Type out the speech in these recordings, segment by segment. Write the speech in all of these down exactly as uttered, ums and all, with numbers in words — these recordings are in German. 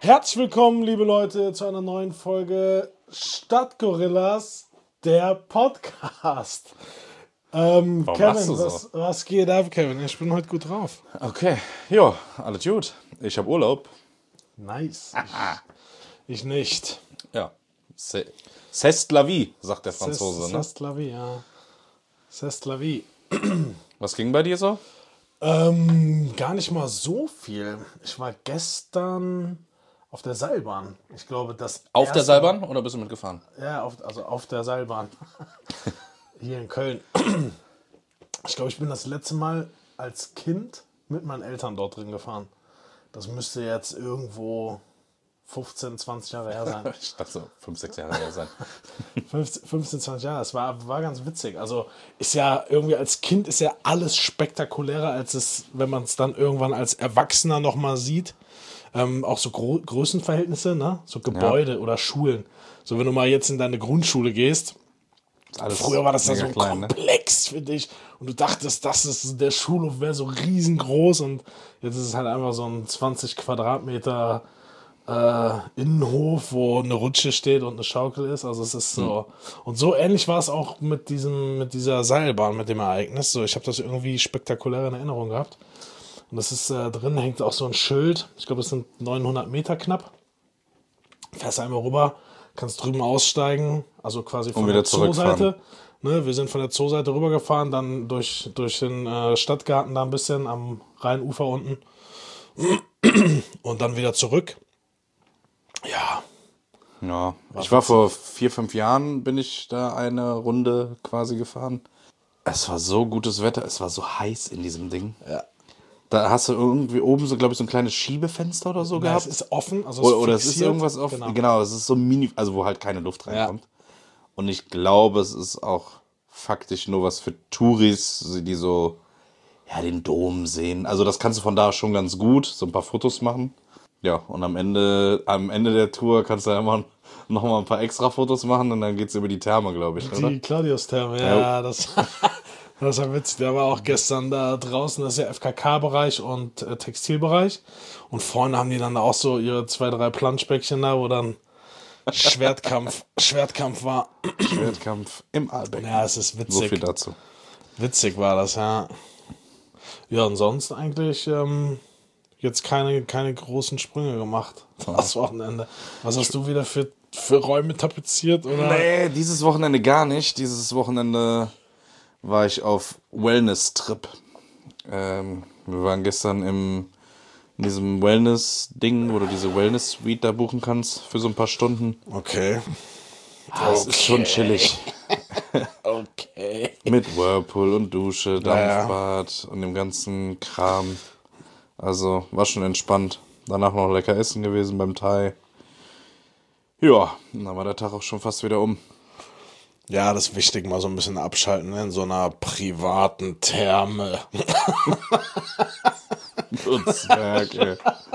Herzlich willkommen, liebe Leute, zu einer neuen Folge Stadtgorillas, der Podcast. Ähm, Warum Kevin, lachst du so? was, was geht ab, Kevin? Ich bin heute gut drauf. Okay, ja, alles gut. Ich habe Urlaub. Nice. Ich, ich nicht. Ja, c'est c'est la vie, sagt der Franzose. C'est Ne? c'est la vie, ja. C'est la vie. Was ging bei dir so? Ähm, gar nicht mal so viel. Ich war gestern auf der Seilbahn. Ich glaube, das Auf der erste- Seilbahn oder bist du mitgefahren? Ja, auf, also auf der Seilbahn. Hier in Köln. Ich glaube, ich bin das letzte Mal als Kind mit meinen Eltern dort drin gefahren. Das müsste jetzt irgendwo fünfzehn, zwanzig Jahre her sein. Ich dachte so, fünf, sechs Jahre her sein. fünfzehn, zwanzig Jahre. Es war, war ganz witzig. Also ist ja irgendwie als Kind ist ja alles spektakulärer, als es, wenn man es dann irgendwann als Erwachsener nochmal sieht. Ähm, auch so Gro- Größenverhältnisse, ne? So Gebäude ja. Oder Schulen. So wenn du mal jetzt in deine Grundschule gehst. Alles Früher war das ja so mega klein, komplex für dich und du dachtest, das ist, der Schulhof wäre so riesengroß und jetzt ist es halt einfach so ein zwanzig Quadratmeter äh, Innenhof, wo eine Rutsche steht und eine Schaukel ist. Also es ist so. Hm. Und so ähnlich war es auch mit diesem, mit dieser Seilbahn, mit dem Ereignis. So, ich habe das irgendwie spektakulär in Erinnerung gehabt. Und das ist äh, drin hängt auch so ein Schild. Ich glaube, das sind neunhundert Meter knapp. Fährst einmal rüber. Kannst drüben aussteigen, also quasi von der Zooseite. Ne, wir sind von der Zooseite rübergefahren, dann durch, durch den äh, Stadtgarten da ein bisschen am Rheinufer unten und dann wieder zurück. Ja. Ja, ich war vor vier, fünf Jahren, bin ich da eine Runde quasi gefahren. Es war so gutes Wetter, es war so heiß in diesem Ding. Ja. Da hast du irgendwie oben so, glaube ich, so ein kleines Schiebefenster oder so Ja, gehabt. es ist offen, also es Oder, oder es fixiert. ist irgendwas offen. Genau. Genau, es ist so mini, also wo halt keine Luft reinkommt. Ja. Und ich glaube, es ist auch faktisch nur was für Touris, die so, ja, den Dom sehen. Also das kannst du von da schon ganz gut, so ein paar Fotos machen. Ja, und am Ende, am Ende der Tour kannst du ja immer noch mal ein paar extra Fotos machen und dann geht's über die Therme, glaube ich, oder? Die Claudius-Therme, ja, ja, das... Das war witzig, der war auch gestern da draußen, das ist ja F K K-Bereich und äh, Textilbereich. Und vorne haben die dann auch so ihre zwei, drei Planschbäckchen da, wo dann Schwertkampf, Schwertkampf war. Schwertkampf im Aalbecken. Ja, es ist witzig. So viel dazu. Witzig war das, ja. Ja, und sonst eigentlich ähm, jetzt keine, keine großen Sprünge gemacht, das Wochenende. Was hast du wieder für, für Räume tapeziert? Oder? Nee, dieses Wochenende gar nicht. Dieses Wochenende war ich auf Wellness-Trip. Ähm, wir waren gestern im, in diesem Wellness-Ding, wo du diese Wellness-Suite da buchen kannst für so ein paar Stunden. Okay. Das okay. ist schon chillig. Okay. Mit Whirlpool und Dusche, Dampfbad ja. und dem ganzen Kram. Also war schon entspannt. Danach noch lecker essen gewesen beim Thai. Ja, dann war der Tag auch schon fast wieder um. Ja, das ist wichtig, mal so ein bisschen abschalten in so einer privaten Therme. Du Zwerg, ey.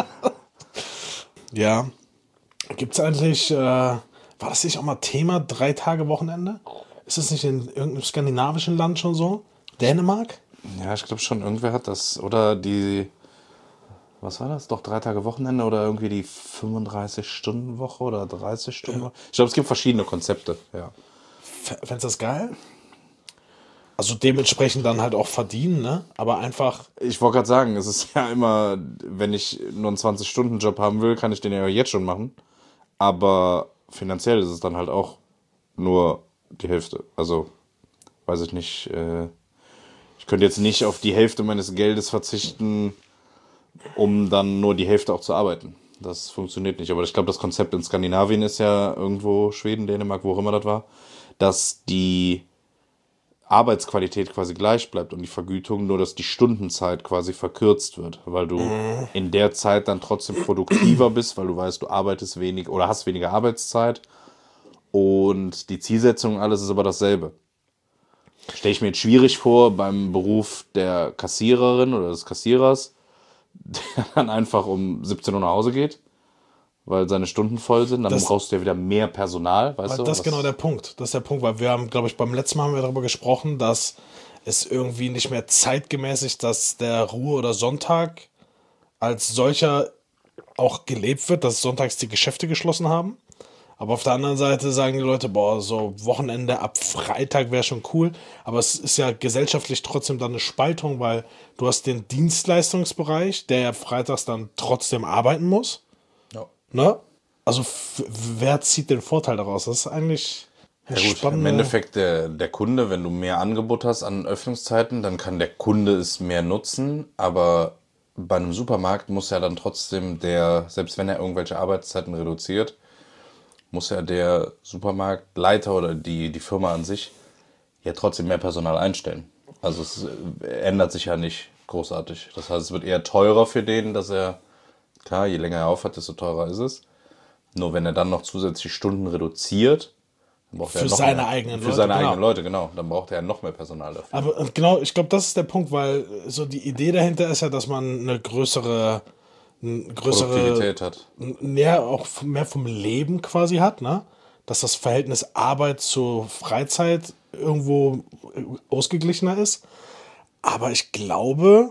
Ja. Gibt's eigentlich, äh, war das nicht auch mal Thema, drei Tage Wochenende? Ist das nicht in irgendeinem skandinavischen Land schon so? Dänemark? Ja, ich glaube schon, irgendwer hat das. Oder die, was war das? Doch drei Tage Wochenende oder irgendwie die fünfunddreißig-Stunden-Woche oder dreißig-Stunden-Woche? Ich glaube, es gibt verschiedene Konzepte, ja. Fändest du das geil? Also dementsprechend dann halt auch verdienen, ne? Aber einfach... Ich wollte gerade sagen, es ist ja immer, wenn ich nur einen zwanzig-Stunden-Job haben will, kann ich den ja jetzt schon machen. Aber finanziell ist es dann halt auch nur die Hälfte. Also, weiß ich nicht. Äh, ich könnte jetzt nicht auf die Hälfte meines Geldes verzichten, um dann nur die Hälfte auch zu arbeiten. Das funktioniert nicht. Aber ich glaube, das Konzept in Skandinavien ist ja irgendwo Schweden, Dänemark, wo auch immer das war, dass die Arbeitsqualität quasi gleich bleibt und die Vergütung, nur dass die Stundenzeit quasi verkürzt wird, weil du mhm. in der Zeit dann trotzdem produktiver bist, weil du weißt, du arbeitest wenig oder hast weniger Arbeitszeit und die Zielsetzung alles ist aber dasselbe. Stelle ich mir jetzt schwierig vor beim Beruf der Kassiererin oder des Kassierers, der dann einfach um siebzehn Uhr nach Hause geht, weil seine Stunden voll sind, dann das, brauchst du ja wieder mehr Personal, weißt du? Das ist genau der Punkt. Das ist der Punkt, weil wir haben, glaube ich, beim letzten Mal haben wir darüber gesprochen, dass es irgendwie nicht mehr zeitgemäß ist, dass der Ruhe- oder Sonntag als solcher auch gelebt wird, dass sonntags die Geschäfte geschlossen haben. Aber auf der anderen Seite sagen die Leute, boah, so Wochenende ab Freitag wäre schon cool. Aber es ist ja gesellschaftlich trotzdem dann eine Spaltung, weil du hast den Dienstleistungsbereich, der ja freitags dann trotzdem arbeiten muss. Ja. Ne? Also f- wer zieht den Vorteil daraus? Das ist eigentlich Ja gut, spannend. im Endeffekt der, der Kunde, wenn du mehr Angebot hast an Öffnungszeiten, dann kann der Kunde es mehr nutzen, aber bei einem Supermarkt muss ja dann trotzdem der, selbst wenn er irgendwelche Arbeitszeiten reduziert, muss ja der Supermarktleiter oder die, die Firma an sich ja trotzdem mehr Personal einstellen. Also es äh, ändert sich ja nicht großartig. Das heißt, es wird eher teurer für den, dass er, klar, je länger er aufhat, desto teurer ist es. Nur wenn er dann noch zusätzlich Stunden reduziert, dann braucht er Für noch seine mehr, eigenen für Leute, seine genau. eigenen Leute, genau. Dann braucht er noch mehr Personal dafür. Aber und genau, ich glaube, das ist der Punkt, weil so die Idee dahinter ist ja, dass man eine größere, eine größere, Produktivität hat. mehr auch mehr vom Leben quasi hat, ne? Dass das Verhältnis Arbeit zu Freizeit irgendwo ausgeglichener ist. Aber ich glaube,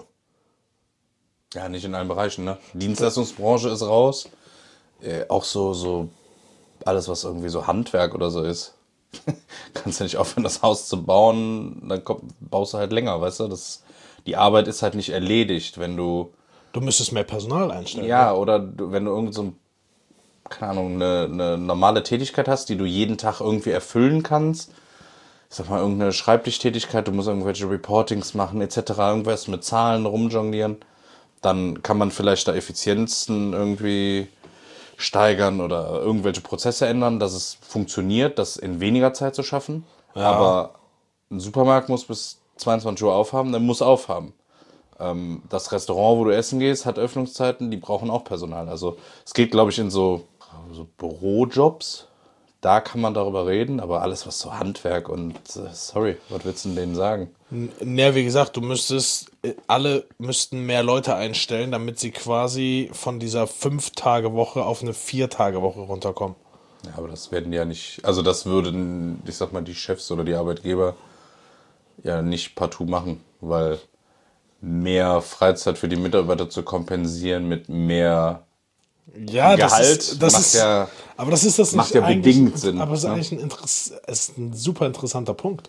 Ja, nicht in allen Bereichen, ne? Dienstleistungsbranche ist raus. Äh, auch so, so alles, was irgendwie so Handwerk oder so ist. Kannst ja nicht aufhören, das Haus zu bauen, dann komm, baust du halt länger, weißt du? Das, die Arbeit ist halt nicht erledigt, wenn du, du müsstest mehr Personal einstellen. ja, oder du, wenn du irgend so, ein, keine Ahnung, eine, eine normale Tätigkeit hast, die du jeden Tag irgendwie erfüllen kannst. Ich sag mal, irgendeine Schreibtischtätigkeit, du musst irgendwelche Reportings machen, et cetera, irgendwas mit Zahlen rumjonglieren. Dann kann man vielleicht da Effizienzen irgendwie steigern oder irgendwelche Prozesse ändern, dass es funktioniert, das in weniger Zeit zu schaffen. Aber ein Supermarkt muss bis zweiundzwanzig Uhr aufhaben, der muss aufhaben. Ähm, das Restaurant, wo du essen gehst, hat Öffnungszeiten, die brauchen auch Personal. Also es geht, glaube ich, in so, so Bürojobs. Da kann man darüber reden, aber alles, was so Handwerk und, äh, sorry, was willst du denn denen sagen? Ja, wie gesagt, du müsstest, äh, alle müssten mehr Leute einstellen, damit sie quasi von dieser Fünf-Tage-Woche auf eine Vier-Tage-Woche runterkommen. Ja, aber das werden die ja nicht, also das würden, ich sag mal, die Chefs oder die Arbeitgeber ja nicht partout machen, weil mehr Freizeit für die Mitarbeiter zu kompensieren mit mehr Ja, das Gehalt ist, das macht ist, ja- aber das ist das macht nicht ja eigentlich, bedingt Sinn, aber es ist ne? eigentlich ein, Interess es ist ein super interessanter Punkt.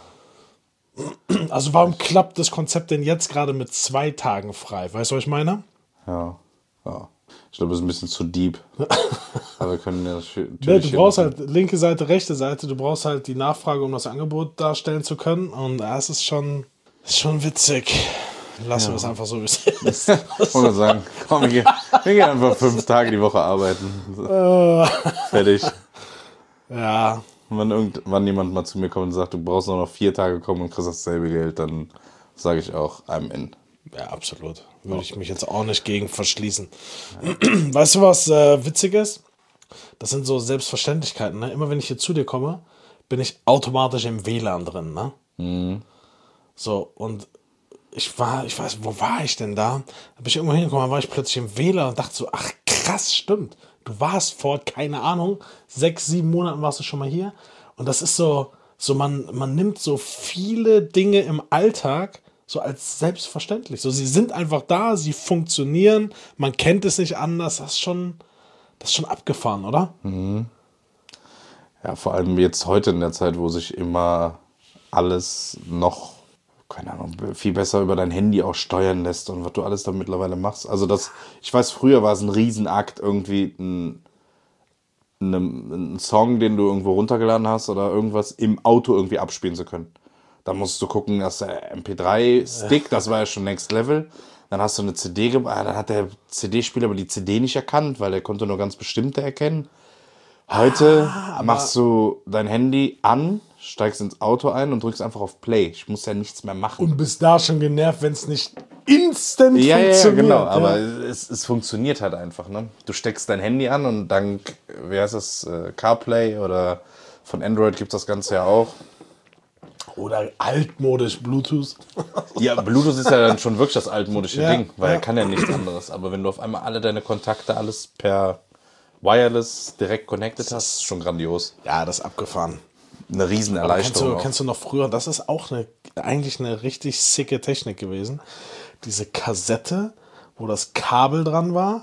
Also warum klappt das Konzept denn jetzt gerade mit zwei Tagen frei? Weißt du, was ich meine? Ja, ja. Ich glaube, das ist ein bisschen zu deep. Aber wir können ja natürlich... Ja, du hier brauchst noch- halt linke Seite, rechte Seite, du brauchst halt die Nachfrage, um das Angebot darstellen zu können. Und das ist schon, ist schon witzig. Lassen wir es einfach so, wie es ist. Ich wollte sagen, komm, wir gehen, wir gehen einfach fünf Tage die Woche arbeiten. So. Fertig. Ja, Und wenn irgendwann jemand mal zu mir kommt und sagt, du brauchst nur noch vier Tage kommen und kriegst dasselbe Geld, dann sage ich auch, I'm in. ja, absolut. Würde ich mich jetzt auch nicht gegen verschließen. Weißt du, was äh, witzig ist? Das sind so Selbstverständlichkeiten. Ne? Immer wenn ich hier zu dir komme, bin ich automatisch im W L A N drin. Ne? Mhm. So, und ich war, ich weiß, wo war ich denn da? Da bin ich irgendwo hingekommen, dann war ich plötzlich im W L A N und dachte so, ach krass, stimmt. Du warst vor, keine Ahnung, sechs, sieben Monaten warst du schon mal hier. Und das ist so, so man, man nimmt so viele Dinge im Alltag so als selbstverständlich. So, sie sind einfach da, sie funktionieren, man kennt es nicht anders. Das ist schon, das ist schon abgefahren, oder? Ja, vor allem jetzt heute in der Zeit, wo sich immer alles noch, keine Ahnung, viel besser über dein Handy auch steuern lässt und was du alles da mittlerweile machst. Also das, ich weiß, früher war es ein Riesenakt, irgendwie ein, ein, ein Song, den du irgendwo runtergeladen hast oder irgendwas im Auto irgendwie abspielen zu können. Da musst du gucken, dass der M P drei Stick, das war ja schon Next Level. Dann hast du eine C D gemacht, dann hat der C D-Spieler aber die C D nicht erkannt, weil der konnte nur ganz bestimmte erkennen. Heute machst du dein Handy an, steigst ins Auto ein und drückst einfach auf Play. Ich muss ja nichts mehr machen. Und bis da schon genervt, wenn es nicht instant Ja, ja, ja, funktioniert. genau. Aber ja. es, es funktioniert halt einfach. Ne? Du steckst dein Handy an und dank, wie heißt das, äh, CarPlay oder von Android gibt es das Ganze ja auch. Oder altmodisch Bluetooth. Ja, Bluetooth ist ja dann schon wirklich das altmodische Ja, Ding, weil ja. er kann ja nichts anderes. Aber wenn du auf einmal alle deine Kontakte, alles per Wireless direkt connected hast, ist schon grandios. Ja, das ist abgefahren. Eine riesen Aber kennst Erleichterung. du, auch. kennst du noch früher, das ist auch eine, eigentlich eine richtig sicke Technik gewesen. Diese Kassette, wo das Kabel dran war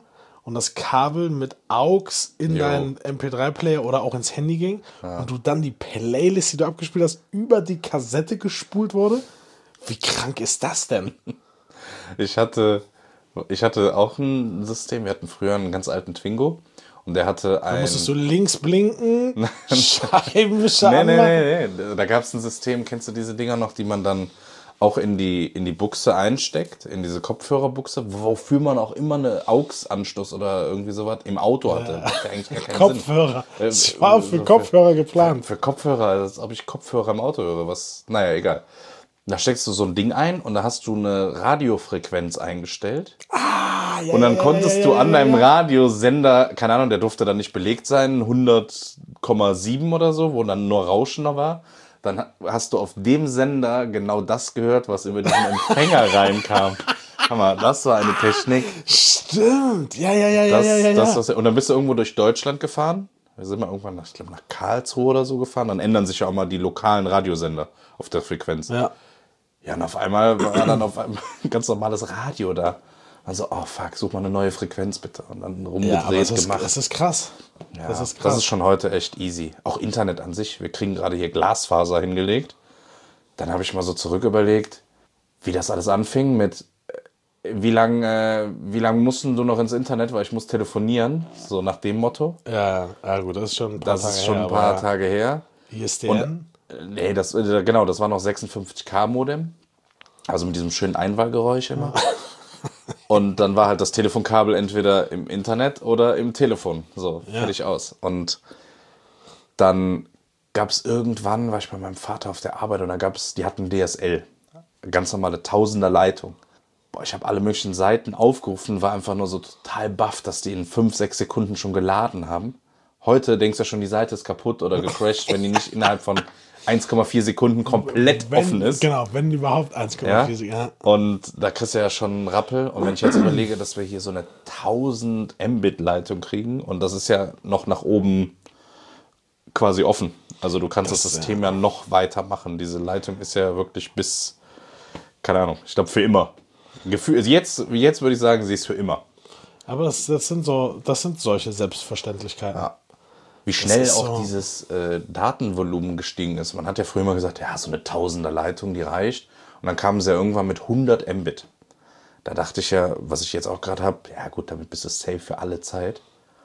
und das Kabel mit A U X in Jo. deinen M P drei Player oder auch ins Handy ging und du dann die Playlist, die du abgespielt hast, über die Kassette gespult wurde? Wie krank ist das denn? Ich hatte, ich hatte auch ein System, wir hatten früher einen ganz alten Twingo und der hatte ein... Da musstest du links blinken, Scheibenwischer Nee, anmachen. nee, nee, nee. Da gab es ein System, kennst du diese Dinger noch, die man dann auch in die, in die Buchse einsteckt, in diese Kopfhörerbuchse, wofür man auch immer eine A U X-Anschluss oder irgendwie sowas im Auto hatte. Das macht ja eigentlich gar keinen Kopfhörer. Sinn. Das war für Äh, Kopfhörer geplant. Für Kopfhörer, als ob ich Kopfhörer im Auto höre, was, naja, egal. Da steckst du so ein Ding ein und da hast du eine Radiofrequenz eingestellt. Ah, ja, Und dann ja, konntest ja, du ja, an ja, deinem ja. Radiosender, keine Ahnung, der durfte dann nicht belegt sein, hundert Komma sieben oder so, wo dann nur Rauschen noch war. Dann hast du auf dem Sender genau das gehört, was über diesen Empfänger reinkam. Hammer, das war eine Technik. Stimmt. Ja, ja, ja, ja, Das, ja, ja. das, ja. was, und dann bist du irgendwo durch Deutschland gefahren. Wir sind mal irgendwann, nach, ich glaube, nach Karlsruhe oder so gefahren. Dann ändern sich ja auch mal die lokalen Radiosender auf der Frequenz. ja. Ja, und auf einmal war dann auf einmal ein ganz normales Radio da. Also, oh fuck, such mal eine neue Frequenz bitte. Und dann Ja, aber rumgedreht, es ist, gemacht. es ist krass. Ja, das ist krass. das ist schon heute echt easy. Auch Internet an sich. Wir kriegen gerade hier Glasfaser hingelegt. Dann habe ich mal so zurück überlegt, wie das alles anfing mit, äh, wie lange äh, wie lang mussten du noch ins Internet, weil ich muss telefonieren. So nach dem Motto. ja, ja, gut, das ist schon ein paar Das Tage ist schon her, ein paar aber Tage her. I S D N? Äh, Nee, das, äh, genau, das war noch sechsundfünfzig K Modem. Also mit diesem schönen Einwahlgeräusch immer. Und dann war halt das Telefonkabel entweder im Internet oder im Telefon. So, Ja. fertig aus. Und dann gab es irgendwann, war ich bei meinem Vater auf der Arbeit und da gab es, die hatten D S L. Ganz normale Tausender Leitung. Boah, ich habe alle möglichen Seiten aufgerufen, war einfach nur so total baff, dass die in fünf, sechs Sekunden schon geladen haben. Heute denkst du ja schon, die Seite ist kaputt oder gecrashed, wenn die nicht innerhalb von eins Komma vier Sekunden komplett wenn, offen ist. Genau, wenn überhaupt eins Komma vier. Ja? Ja. Und da kriegst du ja schon einen Rappel. Und wenn ich jetzt überlege, dass wir hier so eine tausend Mbit Leitung kriegen und das ist ja noch nach oben quasi offen. Also du kannst das, Das, System ja. ja noch weiter machen. Diese Leitung ist ja wirklich bis, keine Ahnung, ich glaube für immer. Gefühl, jetzt, jetzt würde ich sagen, sie ist für immer. Aber das, das, sind so, das sind solche Selbstverständlichkeiten. Ja. Wie schnell ist auch so- dieses äh, Datenvolumen gestiegen ist. Man hat ja früher mal gesagt, ja, so eine tausender Leitung, die reicht. Und dann kamen sie ja irgendwann mit hundert Mbit. Da dachte ich ja, was ich jetzt auch gerade habe, ja gut, damit bist du safe für alle Zeit.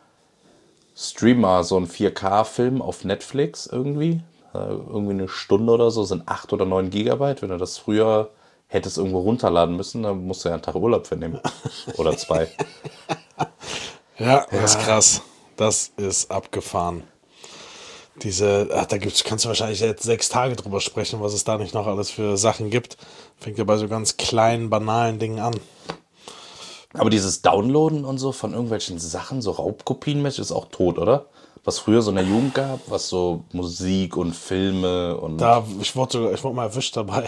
Stream mal so einen vier K-Film auf Netflix irgendwie. Äh, irgendwie eine Stunde oder so, sind acht oder neun Gigabyte. Wenn du das früher hättest irgendwo runterladen müssen, dann musst du ja einen Tag Urlaub für nehmen. Oder zwei. Ja, das ist krass. Das ist abgefahren. Diese, ach, da gibt's, kannst du wahrscheinlich jetzt sechs Tage drüber sprechen, was es da nicht noch alles für Sachen gibt. Fängt ja bei so ganz kleinen, banalen Dingen an. Aber dieses Downloaden und so von irgendwelchen Sachen, so Raubkopienmäßig, ist auch tot, oder? Was früher so in der Jugend gab, was so Musik und Filme und Da, ich wurde sogar, ich wurde mal erwischt dabei.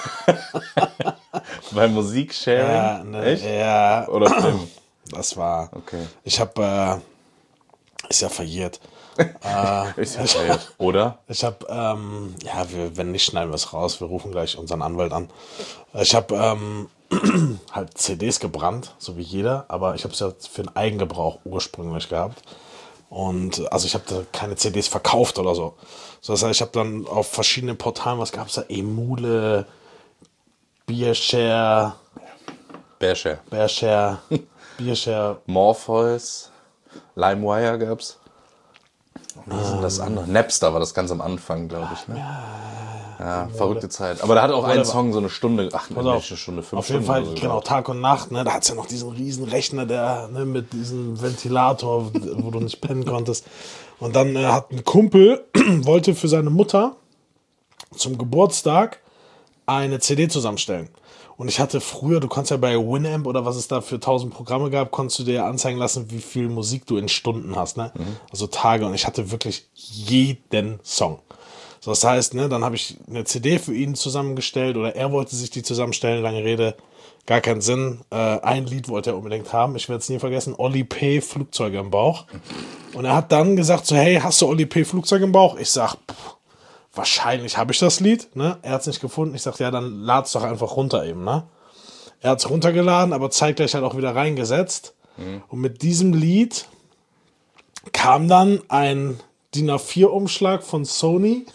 bei Musiksharing? Ja, ne, Echt? ja, Oder Film? das war. Okay. Ich habe, äh, ist ja verjährt. Ist ja geil. Oder? Ich habe, ähm, ja, wir, wenn nicht, schneiden wir es raus. Wir rufen gleich unseren Anwalt an. Ich habe ähm, halt C Ds gebrannt, so wie jeder, aber ich habe es ja für den Eigengebrauch ursprünglich gehabt. Und also ich habe da keine C Ds verkauft oder so. So, das heißt, ich habe dann auf verschiedenen Portalen, was gab es da? Emule, Beershare, Bearshare. Bearshare, Bearshare. Morpheus, LimeWire gab's. Wie hieß denn das andere? Napster war das ganz am Anfang, glaube ich. Ne? Ja, verrückte Zeit. Aber da hat auch ein Whatever. Song so eine Stunde, ach, ne, Pass auf, nicht eine Stunde, fünf auf jeden Stunden Fall, oder so genau, gedauert. Tag und Nacht, ne, da hat es ja noch diesen riesen Rechner, der, ne, mit diesem Ventilator, wo du nicht pennen konntest. Und dann äh, hat ein Kumpel, wollte für seine Mutter zum Geburtstag eine C D zusammenstellen. Und ich hatte früher, du konntest ja bei Winamp oder was es da für tausend Programme gab, konntest du dir ja anzeigen lassen, wie viel Musik du in Stunden hast, ne? Mhm. Also Tage. Und ich hatte wirklich jeden Song. So, das heißt, ne, dann habe ich eine C D für ihn zusammengestellt oder er wollte sich die zusammenstellen, lange Rede, gar keinen Sinn. Äh, ein Lied wollte er unbedingt haben, ich werde es nie vergessen, Oli P. Flugzeuge im Bauch. Und er hat dann gesagt so, hey, hast du Oli P. Flugzeuge im Bauch? Ich sag, pff, wahrscheinlich habe ich das Lied, ne? Er hat es nicht gefunden. Ich sag, ja, dann lad's doch einfach runter eben, ne? Er hat es runtergeladen, aber zeitgleich halt auch wieder reingesetzt. Mhm. Und mit diesem Lied kam dann ein D I N A vier Umschlag von Sony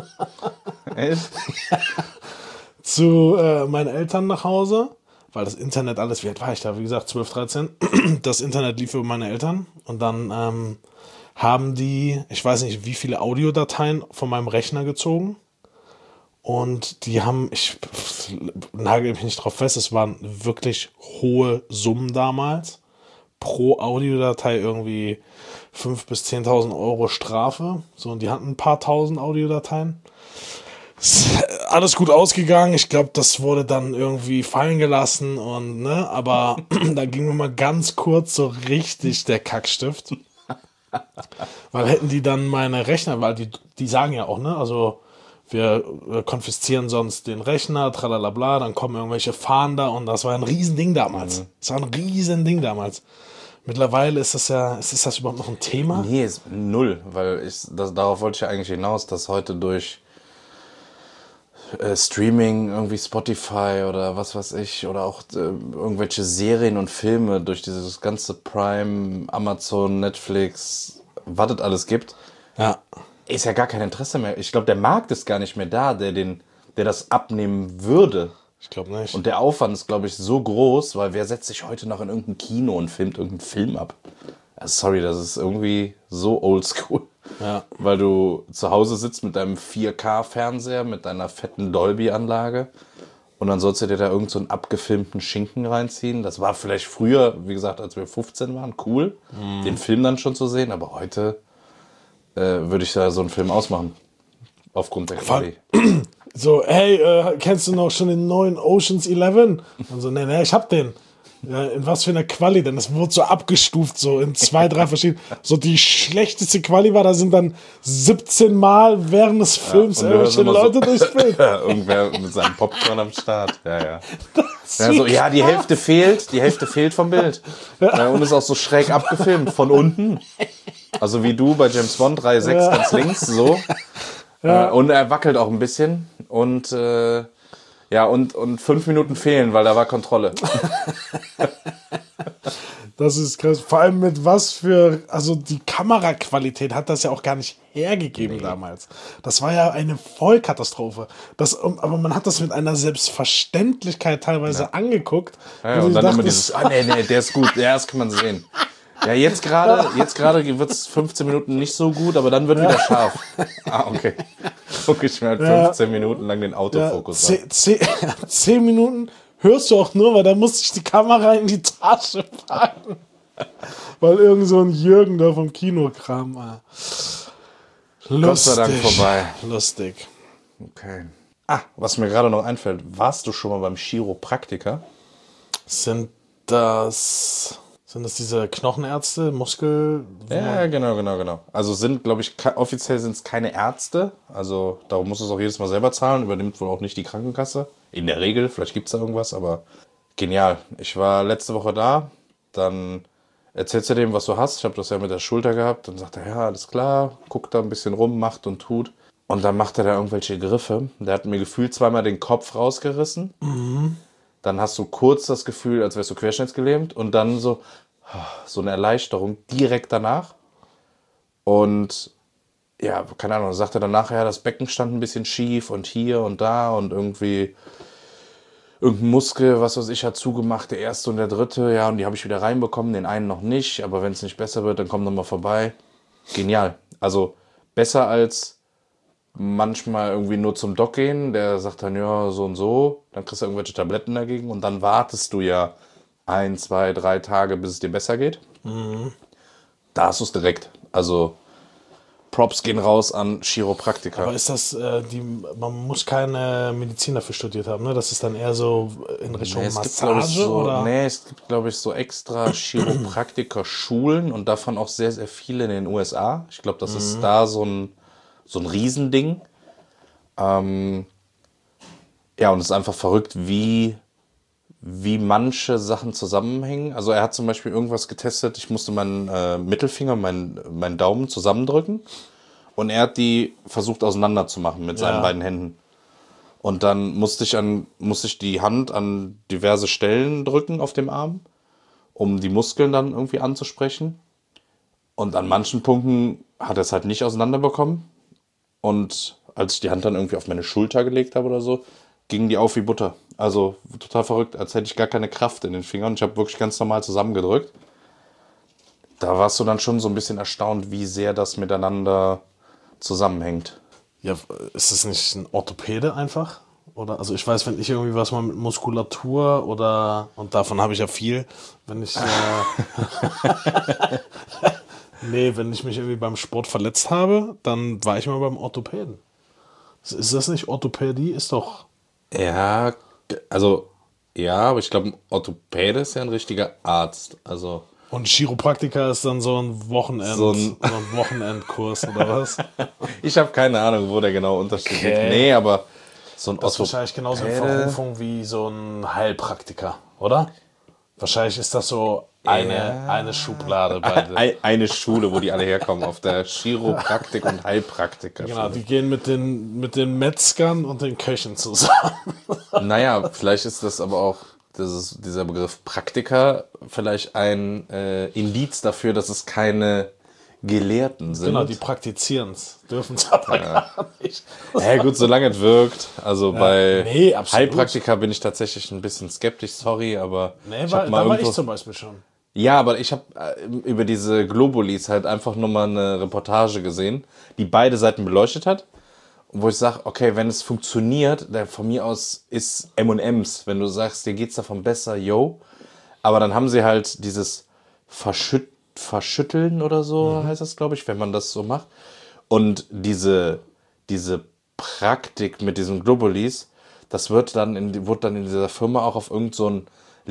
zu äh, meinen Eltern nach Hause, weil das Internet alles, wie alt war ich da? Wie gesagt, zwölf, dreizehn. Das Internet lief über meine Eltern und dann ähm, haben die, ich weiß nicht, wie viele Audiodateien von meinem Rechner gezogen und die haben, ich nagel mich nicht drauf fest, es waren wirklich hohe Summen damals. Pro Audiodatei irgendwie fünftausend bis zehntausend Euro Strafe. So, und die hatten ein paar tausend Audiodateien. Ist alles gut ausgegangen. Ich glaube, das wurde dann irgendwie fallen gelassen und, ne, aber da ging mir mal ganz kurz so richtig der Kackstift. Weil hätten die dann meine Rechner, weil die, die sagen ja auch, ne, also wir konfiszieren sonst den Rechner, tralalabla, dann kommen irgendwelche Fahnder und das war ein Riesending damals. Mhm. Das war ein Riesending damals. Mittlerweile ist das ja, ist, ist das überhaupt noch ein Thema? Nee, ist null, weil ich, das, darauf wollte ich ja eigentlich hinaus, dass heute durch äh, Streaming, irgendwie Spotify oder was weiß ich, oder auch äh, irgendwelche Serien und Filme, durch dieses ganze Prime, Amazon, Netflix, was es alles gibt, ja. Ist ja gar kein Interesse mehr. Ich glaube, der Markt ist gar nicht mehr da, der, den, der das abnehmen würde. Ich glaube nicht. Und der Aufwand ist, glaube ich, so groß, weil wer setzt sich heute noch in irgendein Kino und filmt irgendeinen Film ab? Also sorry, das ist irgendwie so oldschool. Ja. Weil du zu Hause sitzt mit deinem vier K Fernseher, mit deiner fetten Dolby-Anlage und dann sollst du dir da irgend so einen abgefilmten Schinken reinziehen. Das war vielleicht früher, wie gesagt, als wir fünfzehn waren, cool, mm. den Film dann schon zu sehen, aber heute äh, würde ich da so einen Film ausmachen. Aufgrund der Qualität. So, hey, äh, kennst du noch schon den neuen Ocean's Eleven? Und so, nee, nee, ich hab den. Ja, in was für einer Quali denn? Das wurde so abgestuft, so in zwei, drei verschiedenen. So die schlechteste Quali war, da sind dann siebzehn Mal während des Films ja, irgendwelche Leute so, durchs Bild. Irgendwer mit seinem Popcorn am Start. Ja, ja. Ja, so, ja, die Hälfte fehlt, die Hälfte fehlt vom Bild. Ja. Und ist auch so schräg abgefilmt, von unten. Also wie du bei James Bond, Reihe sechs, ja. Ganz links, so. Ja. Äh, und er wackelt auch ein bisschen. Und äh, ja, und, und fünf Minuten fehlen, weil da war Kontrolle. Das ist krass. Vor allem mit was für, also die Kameraqualität hat das ja auch gar nicht hergegeben nee. damals. Das war ja eine Vollkatastrophe. Das, aber man hat das mit einer Selbstverständlichkeit teilweise ja. angeguckt. Ja, ja, und dann dachtest, immer dieses, ah nee, nee, der ist gut, ja, das kann man sehen. Ja, jetzt gerade jetzt gerade wird es fünfzehn Minuten nicht so gut, aber dann wird ja. wieder scharf. Ah, okay. Guck ich mir halt fünfzehn ja. Minuten lang den Autofokus ja, an. Zehn, zehn Minuten hörst du auch nur, weil da musste ich die Kamera in die Tasche packen. Weil irgend so ein Jürgen da vom Kino kam. Lustig. Gott sei Dank vorbei. Lustig. Okay. Ah, was mir gerade noch einfällt. Warst du schon mal beim Chiropraktiker? Sind das... Sind das diese Knochenärzte, Muskel? Ja, genau, genau, genau. Also sind, glaube ich, offiziell sind es keine Ärzte. Also darum musst du es auch jedes Mal selber zahlen. Übernimmt wohl auch nicht die Krankenkasse. In der Regel, vielleicht gibt es da irgendwas, aber genial. Ich war letzte Woche da, dann erzählst du dem, was du hast. Ich habe das ja mit der Schulter gehabt. Dann sagt er, ja, alles klar, guckt da ein bisschen rum, macht und tut. Und dann macht er da irgendwelche Griffe. Der hat mir gefühlt zweimal den Kopf rausgerissen. Mhm. Dann hast du kurz das Gefühl, als wärst du querschnittsgelähmt und dann so, so eine Erleichterung direkt danach. Und ja, keine Ahnung, sagt er danach, ja, das Becken stand ein bisschen schief und hier und da und irgendwie irgendein Muskel, was weiß ich, hat zugemacht, der erste und der dritte, ja, und die habe ich wieder reinbekommen, den einen noch nicht, aber wenn es nicht besser wird, dann komm noch mal vorbei. Genial. Also besser als manchmal irgendwie nur zum Doc gehen, der sagt dann, ja, so und so, dann kriegst du irgendwelche Tabletten dagegen und dann wartest du ja ein, zwei, drei Tage, bis es dir besser geht. Mhm. Da hast du es direkt. Also Props gehen raus an Chiropraktiker. Aber ist das, äh, die, man muss keine Medizin dafür studiert haben, ne? Das ist dann eher so in Richtung nee, Massage, gibt, so, oder? Nee, es gibt, glaube ich, so extra Chiropraktiker-Schulen und davon auch sehr, sehr viele in den U S A. Ich glaube, das mhm. ist da so ein So ein Riesending. Ähm, ja, und es ist einfach verrückt, wie, wie manche Sachen zusammenhängen. Also er hat zum Beispiel irgendwas getestet, ich musste meinen äh, Mittelfinger, meinen, meinen Daumen zusammendrücken und er hat die versucht auseinanderzumachen mit seinen ja. beiden Händen. Und dann musste ich, an, musste ich die Hand an diverse Stellen drücken auf dem Arm. um die Muskeln dann irgendwie anzusprechen. Und an manchen Punkten hat er es halt nicht auseinanderbekommen. Und als ich die Hand dann irgendwie auf meine Schulter gelegt habe oder so, gingen die auf wie Butter. Also total verrückt, als hätte ich gar keine Kraft in den Fingern. Ich habe wirklich ganz normal zusammengedrückt. Da warst du dann schon so ein bisschen erstaunt, wie sehr das miteinander zusammenhängt. Ja, ist es nicht ein Orthopäde einfach? Oder, also ich weiß, wenn ich irgendwie was mal mit Muskulatur oder, und davon habe ich ja viel, wenn ich, äh, nee, wenn ich mich irgendwie beim Sport verletzt habe, dann war ich mal beim Orthopäden. Ist das nicht Orthopädie? Ist doch... Ja, also, ja, aber ich glaube, ein Orthopäde ist ja ein richtiger Arzt. Also, Und Chiropraktiker ist dann so ein Wochenend, So so ein- ein, Wochenendkurs oder was? ich habe keine Ahnung, wo der genaue Unterschied Okay. liegt. Nee, aber so ein Das ist wahrscheinlich genauso eine Verrufung wie so ein Heilpraktiker, oder? Wahrscheinlich ist das so eine, Ja. eine Schublade bei den. Ei- eine Schule, wo die alle herkommen, auf der Chiropraktik- und Heilpraktiker. Genau, die gehen mit den, mit den Metzgern und den Köchen zusammen. Naja, vielleicht ist das aber auch, das ist dieser Begriff Praktiker, vielleicht ein äh, Indiz dafür, dass es keine Gelehrten sind. Genau, die praktizieren es, dürfen es aber gar nicht. Ja gut, solange es wirkt. Also bei nee, absolut. Heilpraktiker bin ich tatsächlich ein bisschen skeptisch, sorry, aber Nee, ich war, habe da mal war ich irgendwo... zum Beispiel schon. Ja, aber ich habe äh, über diese Globulis halt einfach nur mal eine Reportage gesehen, die beide Seiten beleuchtet hat. Wo ich sage, okay, wenn es funktioniert, dann von mir aus ist M und M's, wenn du sagst, dir geht's davon besser, yo. Aber dann haben sie halt dieses Verschütt, Verschütteln oder so, heißt das, glaube ich, wenn man das so macht. Und diese, diese Praktik mit diesen Globulis, das wird dann in, wurde dann in dieser Firma auch auf irgend so ein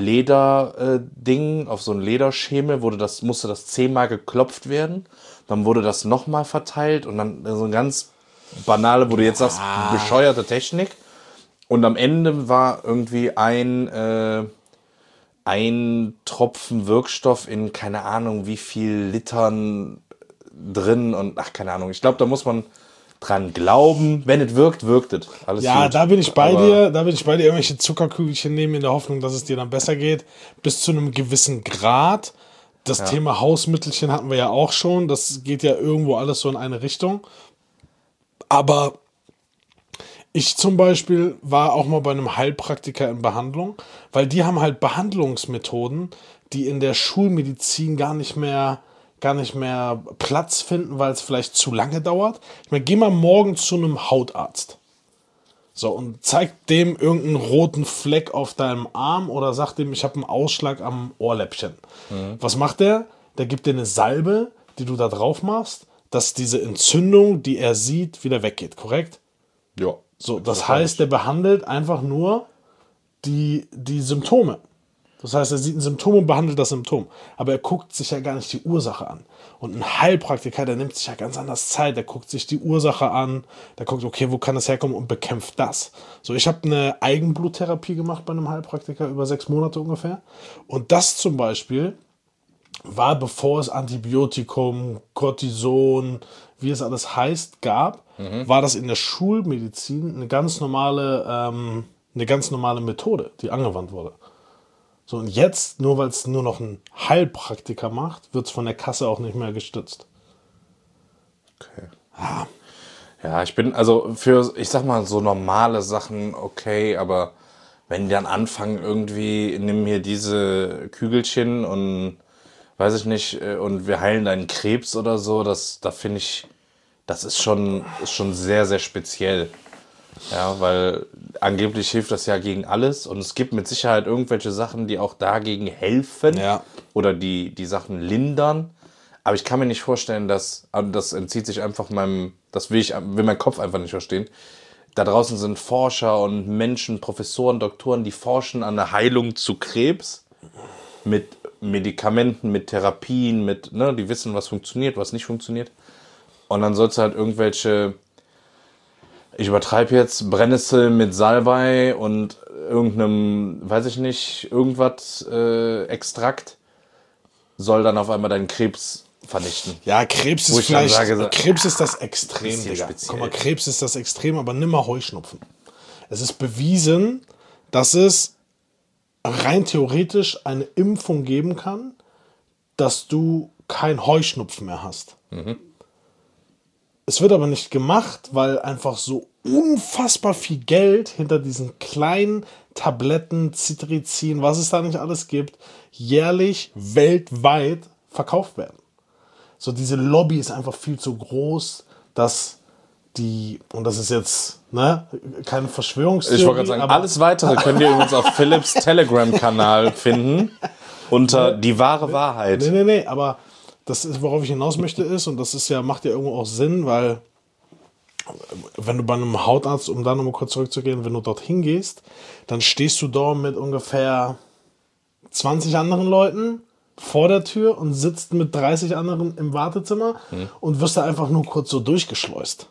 Leder-Ding, auf so ein Lederschemel, wurde das, musste das zehnmal geklopft werden. Dann wurde das nochmal verteilt und dann so ein ganz banale, wo du jetzt sagst, bescheuerte Technik. Und am Ende war irgendwie ein, äh, ein Tropfen Wirkstoff in keine Ahnung wie viel Litern drin und ach, keine Ahnung. Ich glaube, da muss man dran glauben. Wenn es wirkt, wirkt es. Alles Ja, gut. da bin ich bei Aber dir. Da bin ich bei dir. Irgendwelche Zuckerkügelchen nehmen in der Hoffnung, dass es dir dann besser geht. Bis zu einem gewissen Grad. Das Thema Hausmittelchen hatten wir ja auch schon. Das geht ja irgendwo alles so in eine Richtung. Aber ich zum Beispiel war auch mal bei einem Heilpraktiker in Behandlung, weil die haben halt Behandlungsmethoden, die in der Schulmedizin gar nicht mehr, gar nicht mehr Platz finden, weil es vielleicht zu lange dauert. Ich meine, geh mal morgen zu einem Hautarzt. So, und zeig dem irgendeinen roten Fleck auf deinem Arm oder sag dem, ich habe einen Ausschlag am Ohrläppchen. Was macht der? Der gibt dir eine Salbe, die du da drauf machst, dass diese Entzündung, die er sieht, wieder weggeht, korrekt? ja. So, das heißt, der behandelt einfach nur die, die Symptome. Das heißt, er sieht ein Symptom und behandelt das Symptom. Aber er guckt sich ja gar nicht die Ursache an. Und ein Heilpraktiker, der nimmt sich ja ganz anders Zeit. Der guckt sich die Ursache an. Der guckt, okay, wo kann das herkommen und bekämpft das. So, ich habe eine Eigenbluttherapie gemacht bei einem Heilpraktiker über sechs Monate ungefähr. Und das zum Beispiel war, bevor es Antibiotikum, Cortison, wie es alles heißt, gab, war das in der Schulmedizin eine ganz normale, ähm, eine ganz normale Methode, die angewandt wurde. So, und jetzt, nur weil es nur noch ein Heilpraktiker macht, wird es von der Kasse auch nicht mehr gestützt. Okay. Ja, ich bin, also für, ich sag mal, so normale Sachen okay, aber wenn die dann anfangen, irgendwie, nimm hier diese Kügelchen und weiß ich nicht, äh, und wir heilen deinen Krebs oder so, das, da finde ich, das ist schon, ist schon sehr, sehr speziell. Ja, weil angeblich hilft das ja gegen alles und es gibt mit Sicherheit irgendwelche Sachen, die auch dagegen helfen Ja. oder die, die Sachen lindern. Aber ich kann mir nicht vorstellen, dass, also das entzieht sich einfach meinem, das will ich, will mein Kopf einfach nicht verstehen. Da draußen sind Forscher und Menschen, Professoren, Doktoren, die forschen an der Heilung zu Krebs mit Medikamenten, mit Therapien, mit, ne, die wissen, was funktioniert, was nicht funktioniert. Und dann sollst du halt irgendwelche, ich übertreibe jetzt, Brennnessel mit Salbei und irgendeinem, weiß ich nicht, irgendwas, äh, Extrakt, soll dann auf einmal deinen Krebs vernichten. Ja, Krebs Wo ist ich dann vielleicht, sage, so, Krebs ist das Extrem, bisschen Digga. speziell. Guck mal, Krebs ist das Extrem, aber nimm mal Heuschnupfen. Es ist bewiesen, dass es rein theoretisch eine Impfung geben kann, dass du kein Heuschnupfen mehr hast. Mhm. Es wird aber nicht gemacht, weil einfach so unfassbar viel Geld hinter diesen kleinen Tabletten, Cetirizin, was es da nicht alles gibt, jährlich weltweit verkauft werden. So, diese Lobby ist einfach viel zu groß, dass die, und das ist jetzt ne, keine Verschwörungstheorie. Ich wollte gerade sagen, aber alles Weitere könnt ihr übrigens auf Philips Telegram-Kanal finden, unter die wahre Wahrheit. Nee, nee, nee, aber das ist, worauf ich hinaus möchte, ist, und das ist ja, macht ja irgendwo auch Sinn, weil wenn du bei einem Hautarzt, um da nochmal kurz zurückzugehen, wenn du dorthin gehst, dann stehst du dort mit ungefähr zwanzig anderen Leuten vor der Tür und sitzt mit dreißig anderen im Wartezimmer hm. und wirst da einfach nur kurz so durchgeschleust.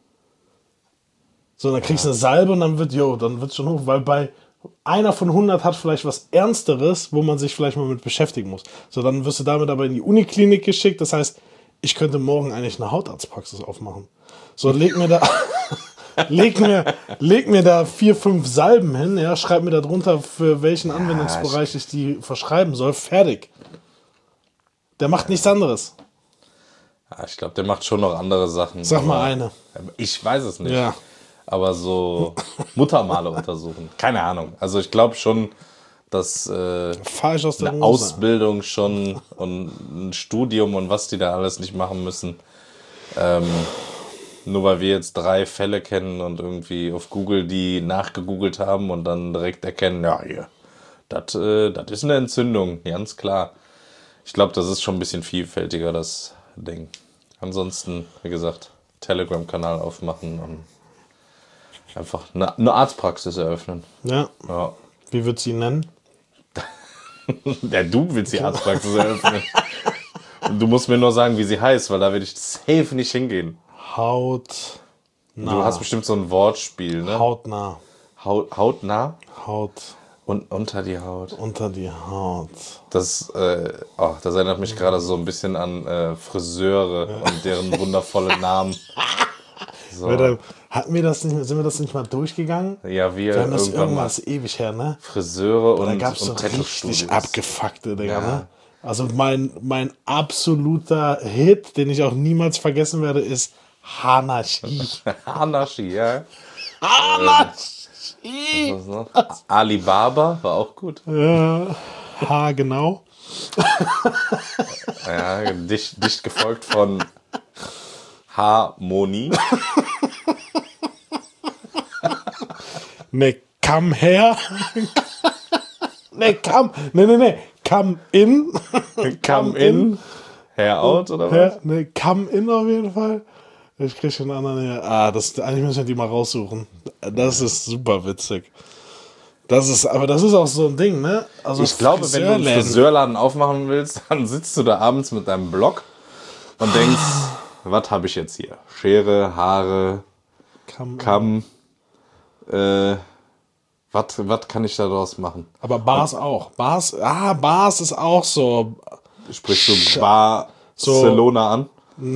So, dann kriegst du eine Salbe und dann wird, jo, dann wird's schon hoch, weil bei einer von hundert hat vielleicht was Ernsteres, wo man sich vielleicht mal mit beschäftigen muss. So, dann wirst du damit aber in die Uniklinik geschickt. Das heißt, ich könnte morgen eigentlich eine Hautarztpraxis aufmachen. So, leg mir da, leg mir, leg mir da vier, fünf Salben hin, ja, schreib mir da drunter, für welchen Anwendungsbereich ich die verschreiben soll. Fertig. Der macht nichts anderes. Ja, ich glaube, der macht schon noch andere Sachen. Sag mal eine. Ich weiß es nicht. Ja. Aber so Muttermale untersuchen. Keine Ahnung. Also ich glaube schon, dass äh, Falsch aus der eine Hose. Ausbildung schon und ein Studium und was die da alles nicht machen müssen. Ähm, nur weil wir jetzt drei Fälle kennen und irgendwie auf Google die nachgegoogelt haben und dann direkt erkennen, ja, hier, das äh, das ist eine Entzündung, ganz klar. Ich glaube, das ist schon ein bisschen vielfältiger, das Ding. Ansonsten, wie gesagt, Telegram-Kanal aufmachen und einfach eine, eine Arztpraxis eröffnen. Ja. Ja. Wie würdest du ihn nennen? Ja, du willst die Arztpraxis eröffnen. Und du musst mir nur sagen, wie sie heißt, weil da will ich safe nicht hingehen. Haut. Du hast bestimmt so ein Wortspiel, ne? Hautnah. Haut, hautnah? Haut. Und unter die Haut. Unter die Haut. Das, äh, oh, das erinnert mich gerade so ein bisschen an äh, Friseure und deren wundervolle Namen. So. Dann, hatten wir das nicht, sind wir das nicht mal durchgegangen? Ja, wir, wir haben das irgendwann irgendwas ewig her, ne? Friseure und, da gab es so und richtig abgefuckte Dinger, ja. ne? Also mein, mein absoluter Hit, den ich auch niemals vergessen werde, ist Hanashi. Hanashi, ja. Hanashi! Was noch? Alibaba war auch gut. Ja, ha, genau. Ja, dicht, dicht gefolgt von Harmonie. Ne, come her. Ne, come. Ne, ne, ne. Come in. Come in. Hair out, oder Ja, was? ne, come in auf jeden Fall. Ich krieg schon einen anderen hier. Ah, das, eigentlich müssen wir die mal raussuchen. Das ist super witzig. Das ist, aber das ist auch so ein Ding, ne? Also Ich glaube, wenn du einen Friseurladen aufmachen willst, dann sitzt du da abends mit deinem Block und denkst, was habe ich jetzt hier? Schere, Haare, Kamm. Kamm, äh, was kann ich daraus machen? Aber Bars auch. Bars, ah, Bars ist auch so. Sprichst du Barcelona an?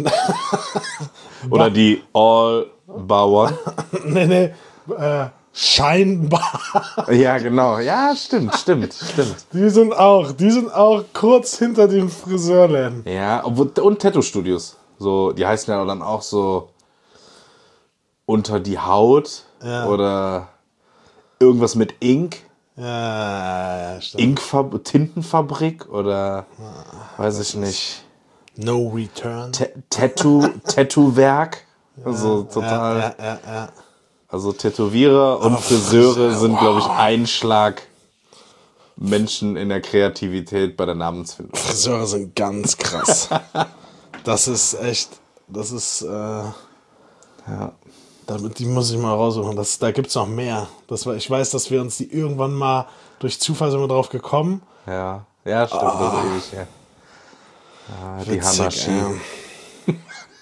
Oder die All Bar One? Nee, nee, äh, scheinbar. Ja, genau. Ja, stimmt, stimmt, stimmt. Die sind auch, die sind auch kurz hinter den Friseurläden. Ja, und, und Tattoo-Studios. So, die heißen ja dann auch so unter die Haut Ja. oder irgendwas mit Ink. Ja, ja, stimmt. Inkfab- Tintenfabrik oder weiß ich nicht. No Return. Ta- Tattoo, Tattoo-Werk. Also total. Ja, ja, ja, ja. Also Tätowierer und Friseure sind, glaube ich, ein Schlag Menschen in der Kreativität bei der Namensfindung. Friseure sind ganz krass. Das ist echt, das ist, äh, Ja. damit, die muss ich mal raussuchen. Das, da gibt es noch mehr. Das war, ich weiß, dass wir uns die irgendwann mal durch Zufall sind wir drauf gekommen. Ja, ja, stimmt, das ist ewig, ja. Ah, die Witzig, Hanashi. äh.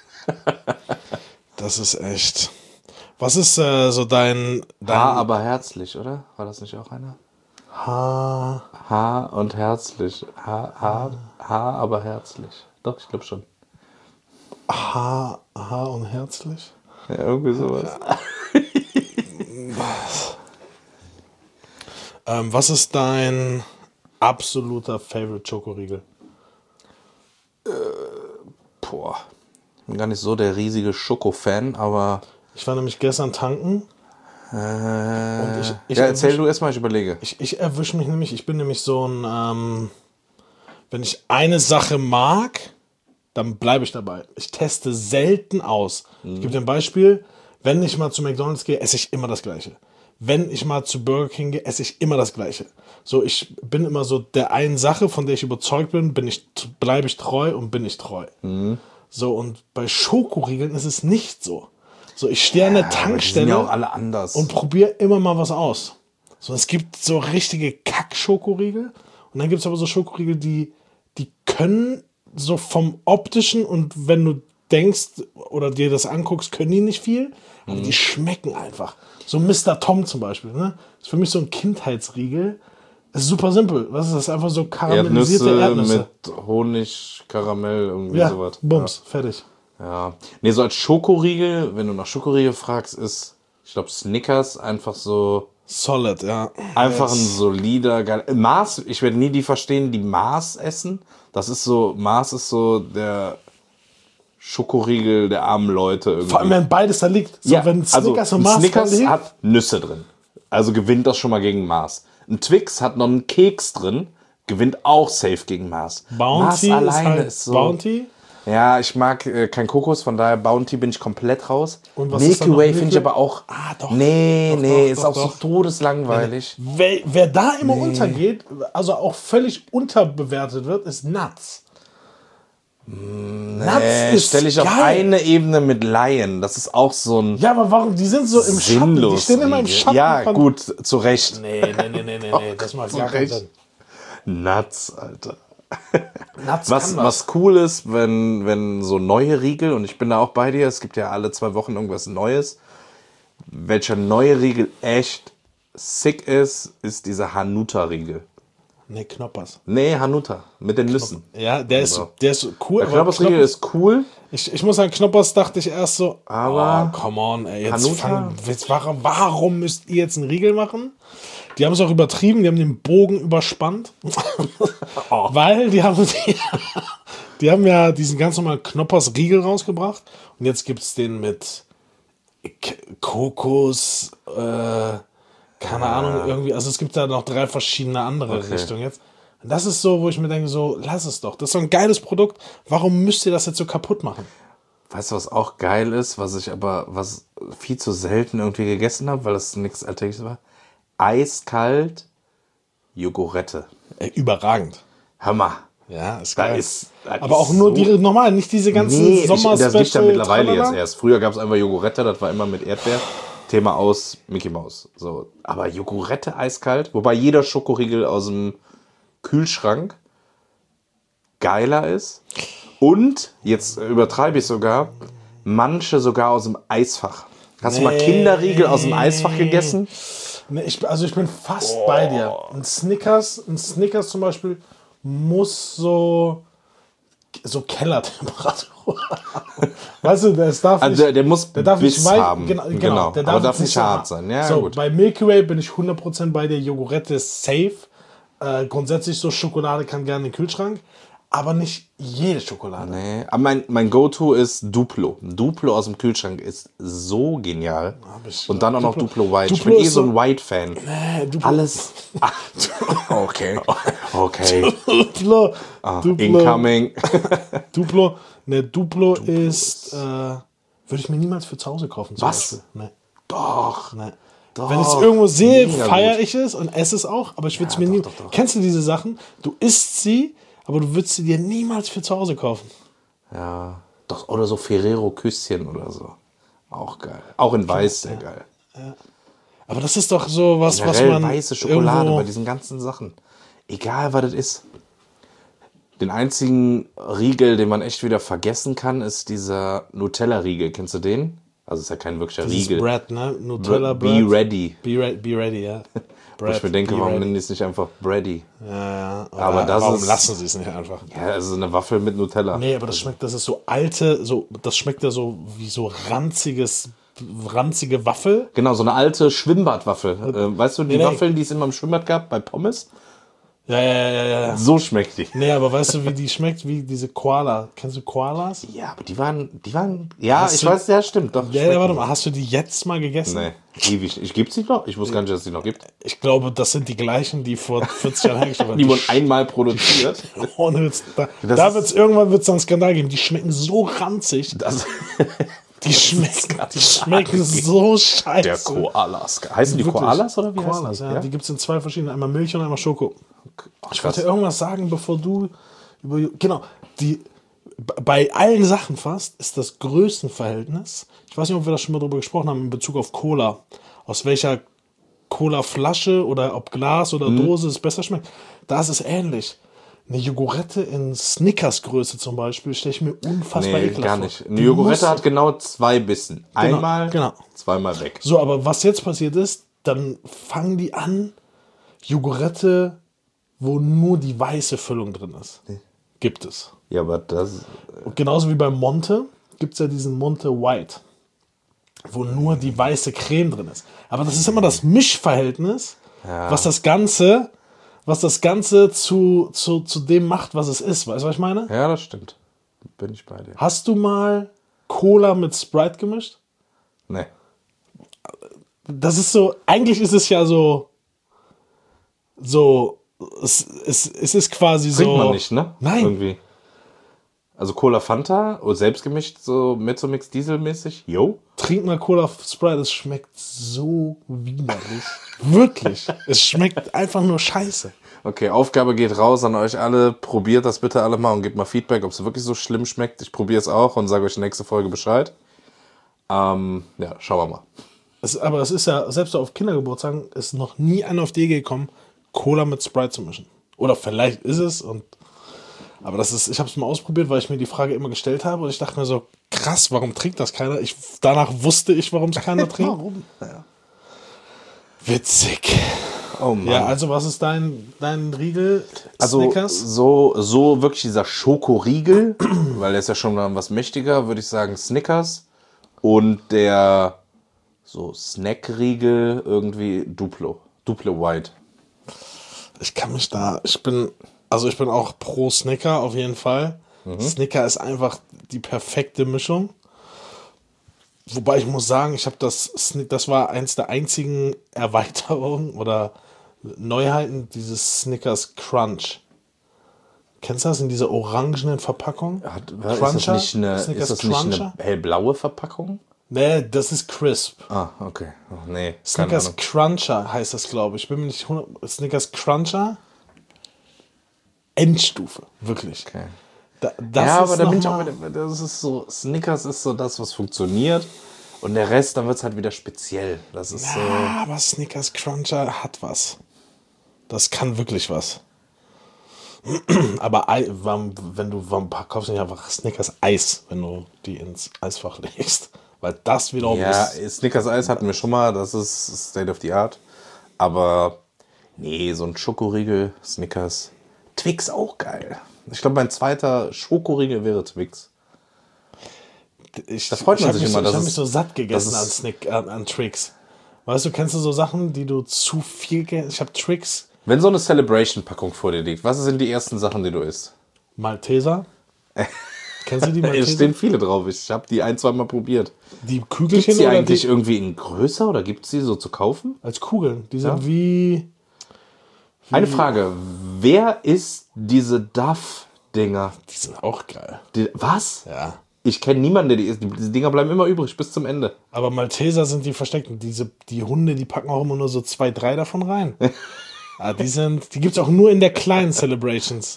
Das ist echt. Was ist äh, so dein, dein Ha, aber herzlich, oder? War das nicht auch einer? Ha, Ha und herzlich. Ha, ha, ha, aber herzlich. Doch, ich glaube schon. Ha, Ha und herzlich? Ja, irgendwie sowas. Ähm, was ist dein absoluter Favorite Schokoriegel? Boah. Bin gar nicht so der riesige Schoko-Fan, aber. Ich war nämlich gestern tanken. Äh, Und ich, ich ja, erzähl erwisch- du erstmal, ich überlege. Ich, ich erwische mich nämlich, ich bin nämlich so ein, ähm, wenn ich eine Sache mag, dann bleibe ich dabei. Ich teste selten aus. Mhm. Ich gebe dir ein Beispiel. Wenn ich mal zu McDonald's gehe, esse ich immer das Gleiche. Wenn ich mal zu Burger King gehe, esse ich immer das Gleiche. So, ich bin immer so der einen Sache, von der ich überzeugt bin, bin ich, bleibe ich treu und bin ich treu. Mhm. So, und bei Schokoriegeln ist es nicht so. So, ich stehe an der Aber die sind Tankstelle ja auch alle anders. und probiere immer mal was aus. So, es gibt so richtige Kack-Schokoriegel und dann gibt es aber so Schokoriegel, die, die können so vom Optischen und wenn du denkst oder dir das anguckst, können die nicht viel, aber Mhm. die schmecken einfach. So Mister Tom zum Beispiel, ne? Ist für mich so ein Kindheitsriegel. Ist super simpel. Was ist das? Einfach so karamellisierte Erdnüsse, Erdnüsse. mit Honig, Karamell, irgendwie Ja, sowas. Bums, fertig. Ja. Nee, so als Schokoriegel, wenn du nach Schokoriegel fragst, ist, ich glaube, Snickers einfach so, Solid, ja. einfach Yes. ein solider, geil. Mars, ich werde nie die verstehen, die Mars essen. Das ist so, Mars ist so der Schokoriegel der armen Leute irgendwie. Vor allem, wenn beides da liegt. So, ja, wenn Snickers also, und ein Mars da Snickers liegt. hat Nüsse drin. Also gewinnt das schon mal gegen Mars. Ein Twix hat noch einen Keks drin, gewinnt auch safe gegen Mars. Mars Bounty ist alleine halt ist so. Bounty. Ja, ich mag äh, kein Kokos, von daher Bounty bin ich komplett raus. Und was ist da Milky noch? Way Milky finde ich Way? aber auch. Ah, doch. Nee, Doch, nee, doch, ist doch, auch doch. so todeslangweilig. Wer, wer da immer untergeht, also auch völlig unterbewertet wird, ist Nuts. Nuts Äh, ist stelle ich auf geil. eine Ebene mit Lion. Das ist auch so ein Ja, aber warum? Die sind so im Schatten. Die sinnlos. stehen immer im Riegel. Schatten. Ja, von- gut, zu Recht. Nee, nee, nee, nee, nee, nee. Das macht gar keinen Recht. Sinn. Nuts, Alter. Nuts Was, kann was cool ist, wenn, wenn so neue Riegel, und ich bin da auch bei dir, es gibt ja alle zwei Wochen irgendwas Neues. Welcher neue Riegel echt sick ist, ist dieser Hanuta-Riegel. Nee, Knoppers. Nee, Hanuta, mit den Nüssen. Ja, der ist, Also, der ist cool. Der aber Knoppersriegel Knoppers- ist cool. Ich, ich muss sagen, Knoppers dachte ich erst so, Aber oh, come on, ey, jetzt Hanuta? fang, jetzt, warum, warum müsst ihr jetzt einen Riegel machen? Die haben es auch übertrieben, die haben den Bogen überspannt. Weil die haben, die, die haben ja diesen ganz normalen Knoppers Riegel rausgebracht und jetzt gibt es den mit K Kokos, äh, keine Ahnung, irgendwie, also es gibt da noch drei verschiedene andere Okay. Richtungen jetzt. Und das ist so, wo ich mir denke, so, lass es doch. Das ist so ein geiles Produkt. Warum müsst ihr das jetzt so kaputt machen? Weißt du, was auch geil ist, was ich aber was viel zu selten irgendwie gegessen habe, weil das nichts Alltägliches war? Eiskalt Jogurette. Ey, überragend. Hammer. Ja, ist Da geil. ist, das Aber auch ist nur so, die normal, nicht diese ganzen Nee, ich, sommer das gibt ja mittlerweile tralala. jetzt erst. Früher gab es einfach Jogurette, das war immer mit Erdbeer. Thema aus Mickey Mouse. So. Aber Jogurette eiskalt, wobei jeder Schokoriegel aus dem Kühlschrank geiler ist. Und, jetzt übertreibe ich sogar, manche sogar aus dem Eisfach. Hast du mal Nee. Kinderriegel aus dem Eisfach gegessen? Nee, ich, also ich bin fast bei dir. Ein Snickers, ein Snickers zum Beispiel muss so, so Kellertemperatur haben. Weißt du, es darf Also nicht, der, der muss der darf Biss nicht weit, haben. Genau, genau, Genau. der Aber darf jetzt nicht so hart sein. Ja, so, gut. bei Milky Way bin ich hundert Prozent bei der Jogurette safe. Äh, grundsätzlich so Schokolade kann gerne in den Kühlschrank, aber nicht jede Schokolade. Nee, aber mein, mein Go-To ist Duplo. Duplo aus dem Kühlschrank ist so genial. ich- Und dann auch noch Duplo- Duplo White. Ich Duplo bin eh ist so so- ein White-Fan. Äh, Duplo- Alles. Ah, okay. Okay. Duplo, Ah, Duplo, incoming. Duplo, ne, Duplo, ist, äh, würde ich mir niemals für zu Hause kaufen. Zum Was? Beispiel. Nee, Doch. nee. Doch. Wenn ich es irgendwo sehe, Mega feiere gut. ich es und esse es auch, aber ich würde es Ja, mir doch, nie. doch, doch. Kennst du diese Sachen? Du isst sie, aber du würdest sie dir niemals für zu Hause kaufen. Ja. Doch, oder so Ferrero-Küsschen oder so. Auch geil. Auch in Weiß sehr geil. Aber das ist doch so was, was Generell man weiße Schokolade irgendwo, bei diesen ganzen Sachen. Egal, was das ist. Den einzigen Riegel, den man echt wieder vergessen kann, ist dieser Nutella-Riegel. Kennst du den? Also ist ja kein wirklicher dieses Riegel. Bread, ne? Nutella Be Bread. ready. Be, re be ready, ja. Wo ich mir denke, be warum ready. nennen die es nicht einfach Bready? Ja, ja. Oder Aber das warum ist- lassen sie es nicht einfach? Ja, also eine Waffel mit Nutella. Nee, aber das schmeckt, das ist so alte, so, das schmeckt ja so wie so ranziges ranzige Waffel. Genau, so eine alte Schwimmbadwaffel. Äh, weißt du, die Nee, nee. Waffeln, die es immer im Schwimmbad gab, bei Pommes? Ja, ja, ja, ja, ja. So schmeckt die. Nee, aber weißt du, wie die schmeckt? Wie diese Koala. Kennst du Koalas? Ja, aber die waren, die waren, ja, Hast ich du- weiß, ja, stimmt, doch. Ja, ja, schmecken. warte mal, hast du die jetzt mal gegessen? Nee, ewig. Ich gibt's die noch? Ich wusste gar nicht, dass es die noch gibt. Ich glaube, das sind die gleichen, die vor vierzig Jahren hergestellt wurden. Die wurden einmal produziert. Ohne Witz, da Das da ist- wird's, irgendwann wird es einen Skandal geben. Die schmecken so ranzig. Das, Die schmecken, die schmecken so scheiße. der Koalas. Heißen die Wirklich. Koalas oder wie Koalas, heißen ja. die? Die gibt es in zwei verschiedenen. Einmal Milch und einmal Schoko. Ich krass. wollte irgendwas sagen, bevor du über. Genau, die. Bei allen Sachen fast ist das Größenverhältnis. Ich weiß nicht, ob wir das schon mal drüber gesprochen haben in Bezug auf Cola. Aus welcher Cola-Flasche oder ob Glas oder Dose es besser schmeckt. Da ist es ähnlich. Eine Jogurette in Snickers-Größe zum Beispiel stelle ich mir unfassbar Nee, ekelhaft gar vor. nicht. Eine Du Jogurette musst- hat genau zwei Bissen. Einmal, genau. zweimal weg. So, aber was jetzt passiert ist, dann fangen die an, Jogurette, wo nur die weiße Füllung drin ist. Gibt es. Ja, aber das. Und genauso wie beim Monte gibt es ja diesen Monte White, wo nur die weiße Creme drin ist. Aber das ist immer das Mischverhältnis, was das Ganze, was das Ganze zu, zu, zu dem macht, was es ist. Weißt du, was ich meine? Ja, das stimmt. Bin ich bei dir. Hast du mal Cola mit Sprite gemischt? Nee. Das ist so, eigentlich ist es ja so, so, es, es, es ist quasi Trinkt so. man nicht, ne? Nein. Irgendwie. Also Cola Fanta, oder selbst gemischt, so Mezzomix Diesel-mäßig. Yo. Trink mal Cola Sprite, es schmeckt so widerlich. Wirklich. Es schmeckt einfach nur scheiße. Okay, Aufgabe geht raus an euch alle. Probiert das bitte alle mal und gebt mal Feedback, ob es wirklich so schlimm schmeckt. Ich probiere es auch und sage euch nächste Folge Bescheid. Ähm, ja, schauen wir mal. Es, aber es ist ja, selbst auf Kindergeburtstagen ist noch nie einer auf die Idee gekommen, Cola mit Sprite zu mischen. Oder vielleicht ist es und aber das ist, ich habe es mal ausprobiert, weil ich mir die Frage immer gestellt habe und ich dachte mir so, krass, warum trinkt das keiner? Ich, danach wusste ich, warum es keiner trinkt. Warum? Ja. Witzig. Oh Mann. Ja, also was ist dein, dein Riegel? Also Snickers? so, so wirklich dieser Schokoriegel, weil der ist ja schon mal was mächtiger, würde ich sagen Snickers. Und der so Snackriegel irgendwie Duplo. Duplo White. Ich kann mich da, ich bin, also ich bin auch pro Snicker auf jeden Fall. Snicker ist einfach die perfekte Mischung. Wobei ich muss sagen, ich habe das, Sni- das war eins der einzigen Erweiterungen oder Neuheiten, dieses Snickers Crunch. Kennst du das in dieser orangenen Verpackung? Hat, ist das nicht eine, Snickers ist das nicht Cruncher? eine hellblaue Verpackung? Nee, das ist Crisp. Ah, okay. Oh, nee, keine Snickers Ahnung. Cruncher heißt das, glaube ich. Ich bin mir nicht hundert Snickers Cruncher. Endstufe, wirklich. Okay. Da, das Ja, ist aber da bin ich noch auch mal- wieder, das ist so, Snickers ist so das, was funktioniert. Und der Rest, dann wird es halt wieder speziell. Das ist so. Ja, aber Snickers Cruncher hat was. Das kann wirklich was. Aber Ei, warum- wenn du, warum kaufst du nicht einfach Snickers Eis, wenn du die ins Eisfach legst? Weil das wiederum Ja, ist. Snickers Eis hatten wir schon mal, das ist State of the Art. Aber nee, so ein Schokoriegel, Snickers. Twix auch geil. Ich glaube, mein zweiter Schokoriegel wäre Twix. Ich, da freut ich man hab sich mich immer, So, ich das habe ist- mich so satt gegessen das an, ist- Snick, an, an Tricks. Weißt du, kennst du so Sachen, die du zu viel. ge- Ich habe Tricks, Wenn so eine Celebration-Packung vor dir liegt, was sind die ersten Sachen, die du isst? Malteser. Kennst du die Es Malteser? stehen viele drauf. Ich habe die ein, zwei Mal probiert. Die Gibt Kügelchen sie oder eigentlich die, irgendwie in größer oder gibt es die so zu kaufen? als Kugeln? Die sind Ja. wie. Eine Frage. Wer isst diese Duff-Dinger? Die sind auch geil. Die, was? Ja. Ich kenne niemanden, der die isst. Die- Diese Dinger bleiben immer übrig bis zum Ende. Aber Malteser sind die versteckten. Diese, die Hunde, die packen auch immer nur so zwei, drei davon rein. Ah, die sind, die gibt es auch nur in der kleinen Celebrations.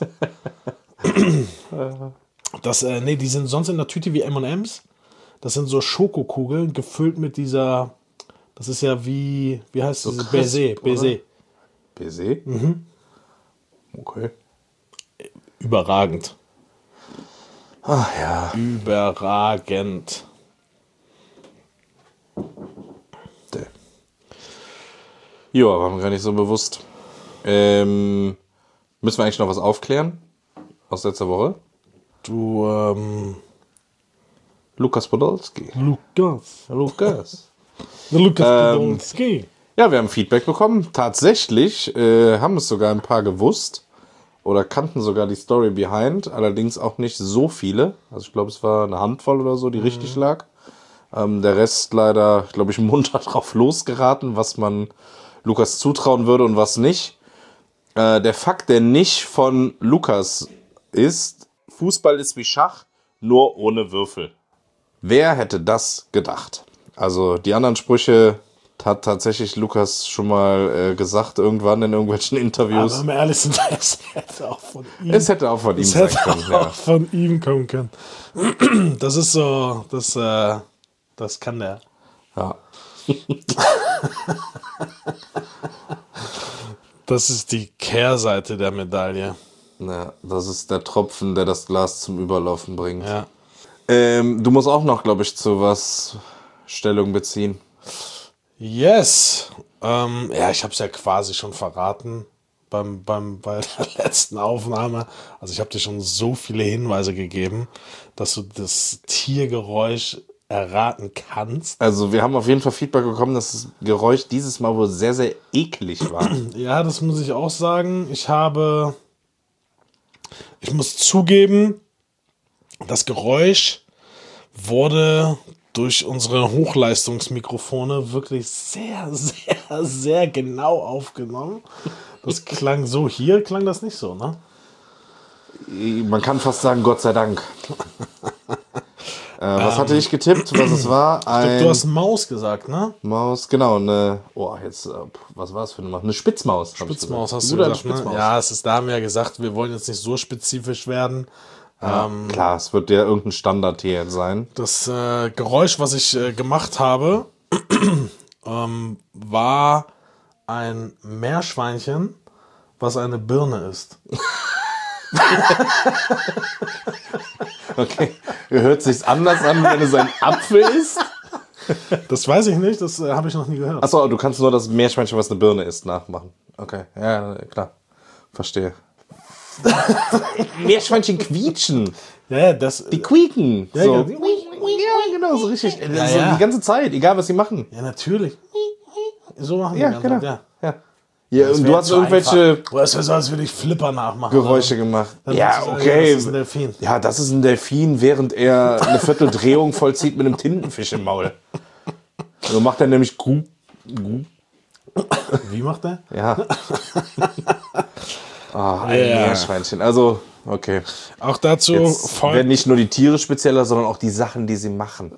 Das, äh, nee, die sind sonst in der Tüte wie M und M's. Das sind so Schokokugeln gefüllt mit dieser, das ist ja wie, wie heißt das? crisp, Baiser, Baiser. Baiser? Mhm. Okay. Überragend. Ach ja. Überragend. Ja, war mir gar nicht so bewusst. Ähm, müssen wir eigentlich noch was aufklären? Aus letzter Woche? Du, ähm, Lukas Podolski. Lukas. Lukas. Der Lukas Ähm, Podolski. Ja, wir haben Feedback bekommen. Tatsächlich äh, haben es sogar ein paar gewusst oder kannten sogar die Story behind. Allerdings auch nicht so viele. Also ich glaube, es war eine Handvoll oder so, die mhm. richtig lag. Ähm, der Rest leider, glaube ich, munter drauf losgeraten, was man Lukas zutrauen würde und was nicht. Äh, der Fakt, der nicht von Lukas ist, Fußball ist wie Schach, nur ohne Würfel. Wer hätte das gedacht? Also die anderen Sprüche hat tatsächlich Lukas schon mal äh, gesagt, irgendwann in irgendwelchen Interviews. Aber wenn wir ehrlich sind, es hätte auch von ihm, es hätte auch von ihm es sein hätte können. auch Ja. von ihm kommen können. Das ist so, das, äh, das kann der. Ja. Das ist die Kehrseite der Medaille. Ja, das ist der Tropfen, der das Glas zum Überlaufen bringt. Ja. Ähm, du musst auch noch, glaube ich, zu was Stellung beziehen. Yes. Ähm, ja, ich habe es ja quasi schon verraten beim, beim, bei der letzten Aufnahme. Also ich habe dir schon so viele Hinweise gegeben, dass du das Tiergeräusch erraten kannst. Also wir haben auf jeden Fall Feedback bekommen, dass das Geräusch dieses Mal wohl sehr, sehr eklig war. Ja, das muss ich auch sagen. Ich habe, ich muss zugeben, das Geräusch wurde durch unsere Hochleistungsmikrofone wirklich sehr, sehr, sehr genau aufgenommen. Das klang so. Hier klang das nicht so, ne? Man kann fast sagen, Gott sei Dank. äh, was ähm, hatte ich getippt, was es war? Ein ich glaub, du hast Maus gesagt, ne? Maus, genau. Eine, oh, jetzt, was war es für eine Maus? Eine Spitzmaus. Spitzmaus hast du gesagt, ne? Ja, es ist, da haben wir ja gesagt, wir wollen jetzt nicht so spezifisch werden. Ja, ähm, klar, es wird ja irgendein Standard hier sein. Das äh, Geräusch, was ich äh, gemacht habe, ähm, war ein Meerschweinchen, was eine Birne ist. Okay, hört sich's anders an, wenn es ein Apfel ist? Das weiß ich nicht, das äh, habe ich noch nie gehört. Achso, du kannst nur das Meerschweinchen, was eine Birne ist, nachmachen. Okay, ja, klar. Verstehe. Meerschweinchen quietschen. Ja, das. Die quieken. Ja, so. ja, ja, genau, so richtig. Ja, so ja. Die ganze Zeit, egal was sie machen. Ja, natürlich. So machen Ja, die genau. ja. Ja. Ja, und du hast irgendwelche Oder es wäre so, als würde ich Flipper nachmachen. Geräusche oder? gemacht. Dann Ja, ist es, okay. Das ist ein Delfin. Ja, das ist ein Delfin, während er eine Vierteldrehung vollzieht mit einem Tintenfisch im Maul. So macht er nämlich gu, gu. Wie macht er? Ja. Oh, ein Ja. Meerschweinchen. Also, okay. Auch dazu Jetzt folgt. werden nicht nur die Tiere spezieller, sondern auch die Sachen, die sie machen.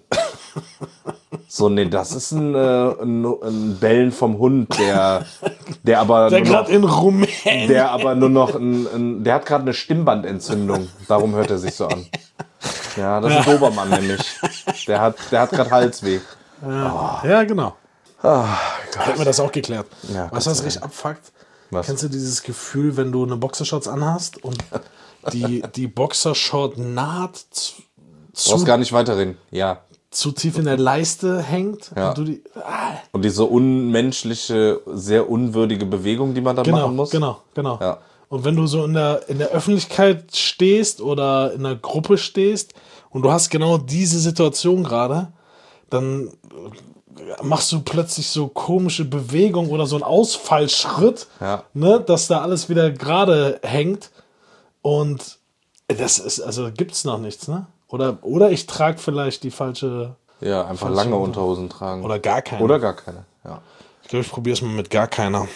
So, nee, das ist ein, äh, ein, ein Bellen vom Hund, der, der aber Der nur gerade noch, in Rumänien. der aber nur noch ein, ein der hat gerade eine Stimmbandentzündung. Darum hört er sich so an. Ja, das ist ein Dobermann nämlich. Der hat, der hat gerade Halsweh. Ja, ja genau. Oh, Hätten wir das auch geklärt. Ja, weißt du, was richtig abfuckt? Was? Kennst du dieses Gefühl, wenn du eine Boxershorts anhast und die, die Boxershort naht zu, brauchst gar nicht weiterreden. Ja. zu tief in der Leiste hängt? Ja. Und, du die, ah, Und diese unmenschliche, sehr unwürdige Bewegung, die man da genau, machen muss. genau, genau. Ja. Und wenn du so in der, in der Öffentlichkeit stehst oder in einer Gruppe stehst und du hast genau diese Situation gerade, dann machst du plötzlich so komische Bewegungen oder so einen Ausfallschritt, Ja. ne, dass da alles wieder gerade hängt. Und das ist, also gibt's noch nichts, ne? Oder, oder ich trage vielleicht die falsche. Ja, einfach falsche lange Unterhosen tragen. Oder gar keine. Oder gar keine, ja. Ich glaube, ich probiere es mal mit gar keiner.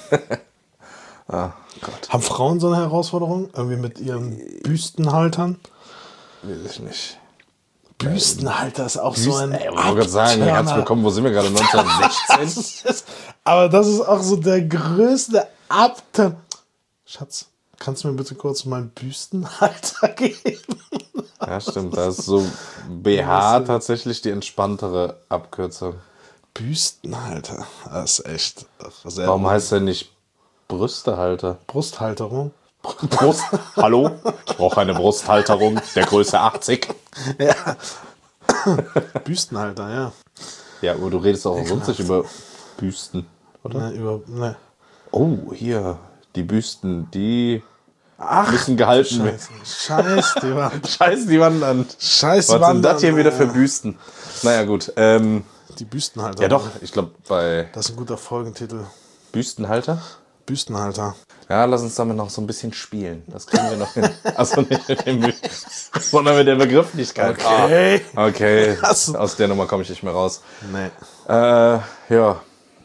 Ah, Gott. Haben Frauen so eine Herausforderung? Irgendwie mit ihren Büstenhaltern? Weiß ich nicht. Büstenhalter ist auch so ein. Ey, ich wollte gerade sagen, Abturner. herzlich willkommen, wo sind wir gerade? neunzehnhundertsechzehn? Das ist, aber das ist auch so der größte Abturn. Schatz, kannst du mir bitte kurz meinen Büstenhalter geben? Ja, stimmt. Da ist so B H tatsächlich die entspanntere Abkürzung. Büstenhalter, das ist echt sehr. Warum heißt der nicht Brüstehalter? Brusthalterung? Brust? Hallo? Ich brauche eine Brusthalterung der Größe achtzig. Ja. Büstenhalter, ja. Ja, aber du redest auch sonst nicht über Büsten, oder? Ne, über, ne. Oh, hier, die Büsten, die Ach, müssen gehalten werden. Scheiß die Wand. Scheiß die Wand an. Scheiß die Was Wand sind das hier an, wieder äh, für Büsten? Naja, gut. Ähm, Die Büstenhalter. ja doch, ich glaube bei Das ist ein guter Folgentitel. Büstenhalter. Büstenhalter. Ja, lass uns damit noch so ein bisschen spielen. Das kriegen wir noch hin. Achso, nicht mit dem Be- sondern mit der Begrifflichkeit. Okay. Ah, okay, Hast du- aus der Nummer komme ich nicht mehr raus. Nee. Äh, ja.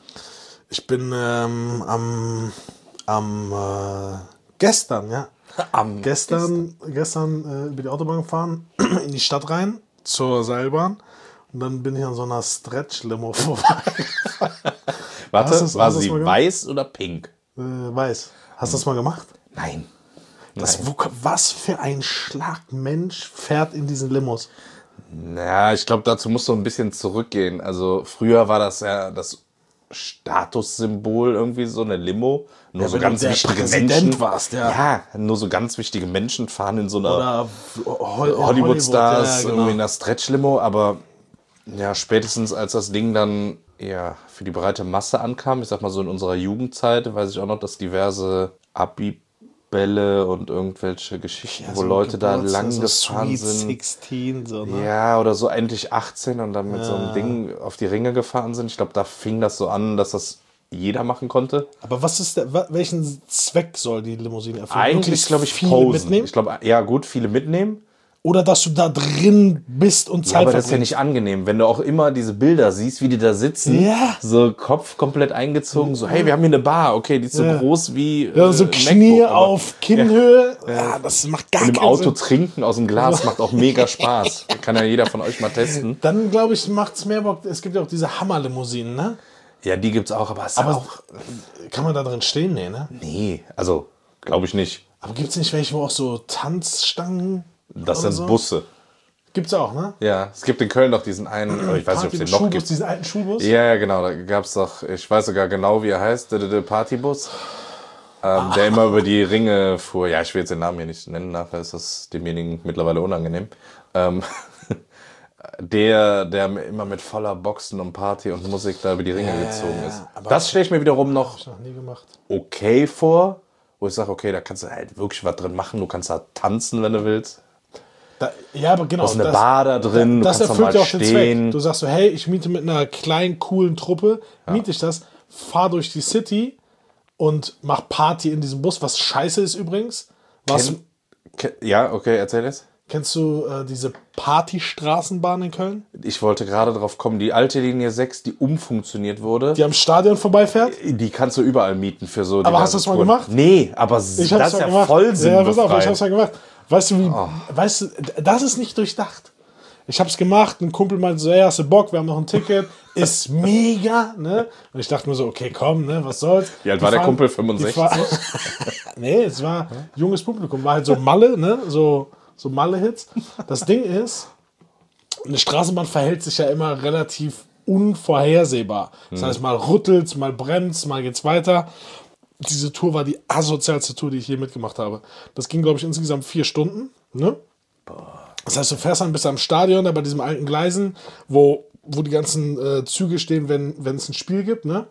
Ich bin ähm, am, am äh, gestern, ja. Am Gestern, gestern äh, über die Autobahn gefahren, in die Stadt rein, zur Seilbahn. Und dann bin ich an so einer Stretch-Limo vorbei. Warte, Hast du's- war hast du's sie mal gemacht? weiß oder pink? äh, weiß. Hast du das mal gemacht? Nein. Das, wo, was für ein Schlagmensch fährt in diesen Limos? Ja, ich glaube, dazu musst du ein bisschen zurückgehen. Also früher war das ja das Statussymbol irgendwie so eine Limo. Nur so wenn ganz du der wichtige Präsident Menschen. warst, ja. ja, nur so ganz wichtige Menschen fahren in so einer Oder Hol Hollywood-Stars ja, genau. irgendwie in einer Stretch-Limo. Aber ja, spätestens als das Ding dann ja für die breite Masse ankam, ich sag mal so in unserer Jugendzeit, weiß ich auch noch, dass diverse Abi-Bälle und irgendwelche Geschichten, Ja, wo so Leute da Geburtstag, lang so gefahren Sweet sind. sechzehn, so, ne? Ja, oder so endlich achtzehn und dann mit so einem Ding auf die Ringe gefahren sind. Ich glaube, da fing das so an, dass das jeder machen konnte. Aber was ist der, wa- welchen Zweck soll die Limousine erfüllen? Eigentlich, Möglichst glaube ich, viele posen. mitnehmen? Ich glaube, ja gut, viele mitnehmen. Oder dass du da drin bist und Ja, Zeit aber das ist ja verbringst? nicht angenehm, wenn du auch immer diese Bilder siehst, wie die da sitzen, Ja. so Kopf komplett eingezogen, so hey, wir haben hier eine Bar, okay, die ist so Ja. groß wie Ja, so äh, Knie MacBook, aber auf Kinnhöhe. Ja. das macht gar und im keinen Auto Sinn. trinken aus dem Glas macht auch mega Spaß. Kann ja jeder von euch mal testen. Dann, glaube ich, macht es mehr Bock. Es gibt ja auch diese Hammerlimousinen, ne? Ja, die gibt's auch, aber es ist Aber auch kann man da drin stehen? Nee, ne? nee, also glaube ich nicht. Aber gibt es nicht welche, wo auch so Tanzstangen Das oder sind so? Busse. Gibt's auch, ne? Ja, es gibt in Köln noch diesen einen, ich weiß nicht, ob es den noch Schulbus, gibt. diesen alten Schulbus? Ja, ja, genau, da gab es doch, ich weiß sogar genau, wie er heißt, der, der, der Partybus, ähm, der immer über die Ringe fuhr. Ja, ich will jetzt den Namen hier nicht nennen, nachher ist das demjenigen mittlerweile unangenehm. Ähm, der, der immer mit voller Boxen und Party und Musik da über die Ringe Ja, gezogen ja, ist. aber- Das stelle ich mir wiederum noch Noch nie gemacht. okay vor, wo ich sage, okay, da kannst du halt wirklich was drin machen, du kannst da tanzen, wenn du willst. Da, ja, aber genau. Du hast eine Bar da drin, du das kannst erfüllt noch ja mal auch den stehen. Zweck. Du sagst so, hey, ich miete mit einer kleinen, coolen Truppe, miete ich das, fahr durch die City und mach Party in diesem Bus, was scheiße ist übrigens. Was, Kenn- Ke- Ja, okay, erzähl es. kennst du äh, diese Partystraßenbahn in Köln, Ich wollte gerade drauf kommen, die alte Linie sechs, die umfunktioniert wurde, die am Stadion vorbeifährt? die kannst du überall mieten für so Aber hast diverse du das mal Touren. gemacht? Nee, aber das Ich ist hab's ja gemacht. voll Ja, pass auf, ich sinnbefreit. hab's ja gemacht. Weißt du, wie, weißt du, das ist nicht durchdacht. Ich hab's gemacht, ein Kumpel meinte so, ey, hast du Bock, wir haben noch ein Ticket, ist mega, ne? Und ich dachte mir so, okay, komm, ne, was soll's. Wie alt Die war der fahren- Kumpel? die fünfundsechzig? fahren- Nee, es war junges Publikum, war halt so Malle, ne, so, so Malle-Hits. Das Ding ist, eine Straßenbahn verhält sich ja immer relativ unvorhersehbar. Das heißt, mal rüttelt's, mal bremst, mal geht's weiter. Diese Tour war die asozialste Tour, die ich je mitgemacht habe. Das ging, glaube ich, insgesamt vier Stunden. Ne? Das heißt, du fährst dann bis am Stadion, da bei diesem alten Gleisen, wo, wo die ganzen äh, Züge stehen, wenn wenn es ein Spiel gibt. Ne?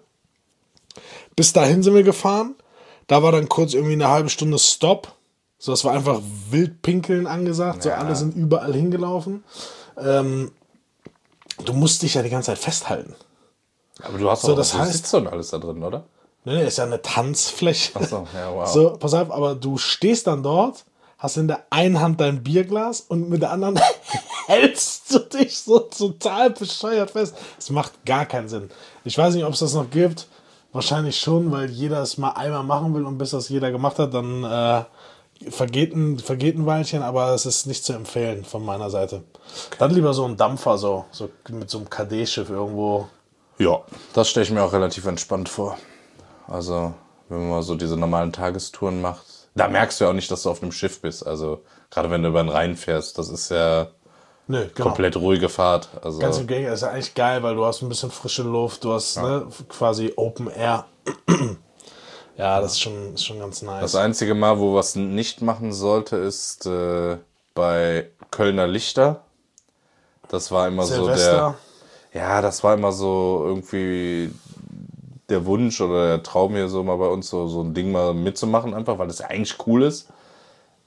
Bis dahin sind wir gefahren. Da war dann kurz irgendwie eine halbe Stunde Stopp. So, das war einfach Wildpinkeln angesagt. So, Ja. alle sind überall hingelaufen. Ähm, du musst dich ja die ganze Zeit festhalten. Aber du hast So, auch das so heißt- Sitze und alles da drin, oder? Nee, nee, ist ja eine Tanzfläche. Achso, ja, wow. So, pass auf, aber du stehst dann dort, hast in der einen Hand dein Bierglas und mit der anderen hältst du dich so total bescheuert fest. Es macht gar keinen Sinn. Ich weiß nicht, ob es das noch gibt. Wahrscheinlich schon, weil jeder es mal einmal machen will und bis das jeder gemacht hat, dann äh, vergeht, ein, vergeht ein Weilchen, aber es ist nicht zu empfehlen von meiner Seite. Dann lieber so ein Dampfer, so, so mit so einem K D-Schiff irgendwo. Ja, das stelle ich mir auch relativ entspannt vor. Also, wenn man mal so diese normalen Tagestouren macht, da merkst du ja auch nicht, dass du auf einem Schiff bist. Also, gerade wenn du über den Rhein fährst, das ist ja Nö, genau. komplett ruhige Fahrt. Also, Ganz im Gegenteil, ist ja eigentlich geil, weil du hast ein bisschen frische Luft, du hast ne, quasi Open Air. Ja, das ist schon, ist schon ganz nice. das einzige Mal, wo was nicht machen sollte, ist äh, bei Kölner Lichter. Das war immer so Silvester. der. Ja, das war immer so irgendwie der Wunsch oder der Traum hier so mal bei uns, so, so ein Ding mal mitzumachen, einfach, weil das ja eigentlich cool ist.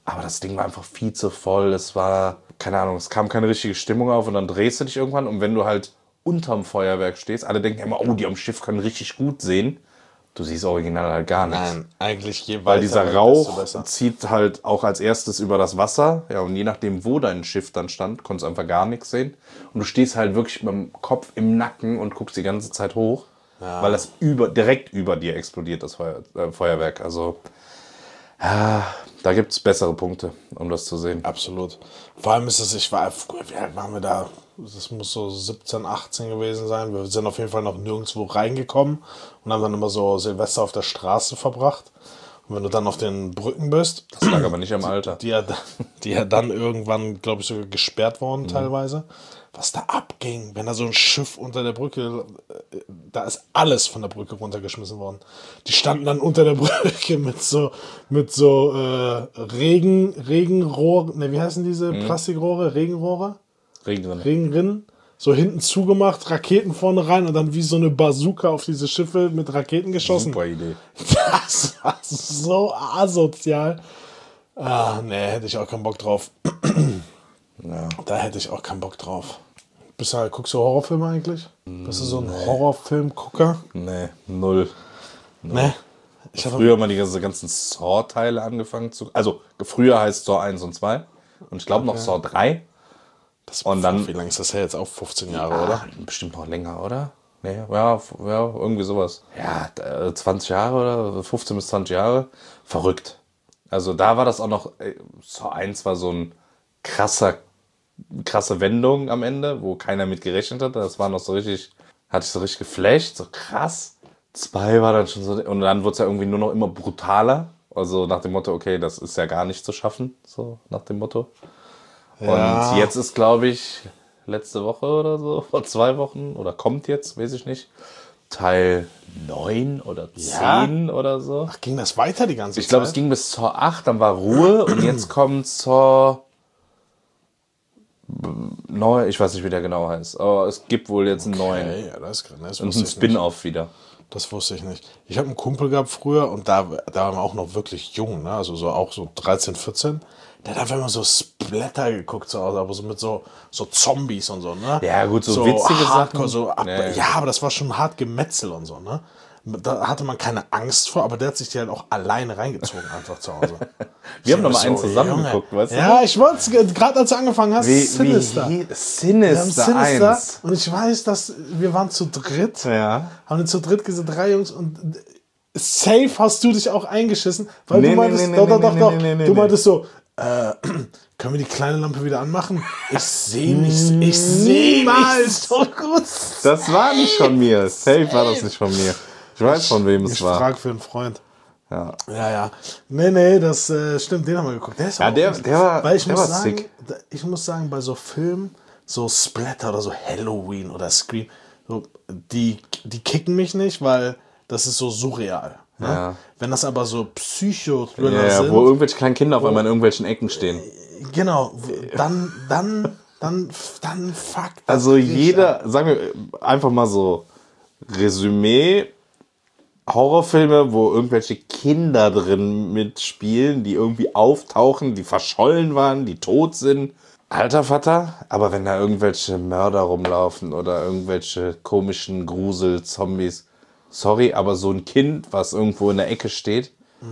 Aber das Ding war einfach viel zu voll. Es war, keine Ahnung, es kam keine richtige Stimmung auf und dann drehst du dich irgendwann und wenn du halt unterm Feuerwerk stehst, alle denken immer, oh, die am Schiff können richtig gut sehen. Du siehst original halt gar nichts. Nein, eigentlich je weiter, Weil dieser desto Rauch besser. zieht halt auch als erstes über das Wasser. Ja, und je nachdem, wo dein Schiff dann stand, konntest du einfach gar nichts sehen. Und du stehst halt wirklich mit dem Kopf im Nacken und guckst die ganze Zeit hoch, weil das über, direkt über dir explodiert, das Feuer, äh, Feuerwerk. Also, ja, da gibt es bessere Punkte, um das zu sehen. Absolut. Vor allem ist es, ich war, wie alt waren wir da? Das muss so siebzehn, achtzehn gewesen sein. Wir sind auf jeden Fall noch nirgendwo reingekommen und haben dann immer so Silvester auf der Straße verbracht. Und wenn du dann auf den Brücken bist, Das lag aber nicht am Alter. die ja, die ja dann irgendwann, glaube ich, sogar gesperrt wurden Mhm. teilweise, was da abging, wenn da so ein Schiff unter der Brücke, äh, da ist alles von der Brücke runtergeschmissen worden. Die standen dann unter der Brücke mit so, mit so äh, Regen, Regenrohr, ne, wie heißen diese Mhm. Plastikrohre, Regenrohre? Regenrinne. Regenrinnen, so hinten zugemacht, Raketen vorne rein und dann wie so eine Bazooka auf diese Schiffe mit Raketen geschossen. Super Idee. Das war so asozial. Ah, nee, hätte ich auch keinen Bock drauf. Ja. Da hätte ich auch keinen Bock drauf. Bist du, guckst du Horrorfilme eigentlich? Bist du so ein Horrorfilm-Gucker? Nee, null. Nee. Ich hatte Früher mal die ganzen, ganzen Saw-Teile angefangen zu... Also, früher heißt Saw eins und zwei. Und ich glaube noch Saw drei. das, und dann- Wie lange ist das her? Jetzt auch fünfzehn Jahre, Ah, oder? bestimmt noch länger, oder? Nee, ja, f- ja, irgendwie sowas. Ja, äh, zwanzig Jahre oder fünfzehn bis zwanzig Jahre. Verrückt. Also da war das auch noch, äh, Saw eins war so ein krasser, krasse Wendung am Ende, wo keiner mit gerechnet hat. Das war noch so richtig, hatte ich so richtig geflasht, so krass. Zwei war dann schon so, und dann wurde es ja irgendwie nur noch immer brutaler. Also nach dem Motto, okay, das ist ja gar nicht zu schaffen, so nach dem Motto. Ja. Und jetzt ist, glaube ich, letzte Woche oder so, vor zwei Wochen, oder kommt jetzt, weiß ich nicht, Teil neun oder zehn oder so. Ach, ging das weiter die ganze Ich glaube, es Zeit? ging bis Saw acht, dann war Ruhe und jetzt kommt Saw neun, ich weiß nicht, wie der genau heißt, aber es gibt wohl jetzt einen neuen. Okay, ja, das ist krass. Das Und wusste ein ich nicht. Spin-Off wieder. Das wusste ich nicht. Ich habe einen Kumpel gehabt früher und da, da waren wir auch noch wirklich jung, ne? Also so auch so dreizehn, vierzehn. Der hat einfach immer so Splatter geguckt zu Hause, aber so mit so, so Zombies und so, ne? Ja, gut, so witzige Hardcore, Sachen. So ab, Ja, ja, ja. aber das war schon hart Gemetzel und so, ne? Da hatte man keine Angst vor, aber der hat sich die halt auch alleine reingezogen, einfach zu Hause. Wir haben noch mal So, einen zusammen Junge. geguckt, weißt du? Ja, ich wollte es gerade, als du angefangen hast, Wie, Sinister. wie Wir haben Sinister, Sinister eins. und ich weiß, dass wir waren zu dritt. Ja. Haben wir zu dritt diese drei Jungs und safe hast du dich auch eingeschissen, weil Nee, du nee, meintest, nee, doch, nee, doch, doch, nee, doch. nee, nee, du nee. meintest so, äh, können wir die kleine Lampe wieder anmachen? Ich sehe mich, ich sehe mich so gut. Das war nicht von mir. Safe war das nicht von mir. Ich weiß, von wem es Ich war. frage für einen Freund. Ja. Ja, ja. Nee, nee, das äh, stimmt, den haben wir geguckt. Der ist Ja, auch der- gut. der war- Weil ich der muss war sagen, sick. da- ich muss sagen, bei so Filmen, so Splatter oder so Halloween oder Scream, so, die, die kicken mich nicht, weil das ist so surreal. Ne? Ja. Wenn das aber so Psycho-Thriller Ja, sind, wo irgendwelche kleinen Kinder auf einmal in irgendwelchen Ecken stehen. genau, w- dann, dann, dann, dann fuck das Also richtig ab. jeder, sagen wir einfach mal so, Resümee, Horrorfilme, wo irgendwelche Kinder drin mitspielen, die irgendwie auftauchen, die verschollen waren, die tot sind. Alter Vater, aber wenn da irgendwelche Mörder rumlaufen oder irgendwelche komischen Grusel-Zombies, sorry, aber so ein Kind, was irgendwo in der Ecke steht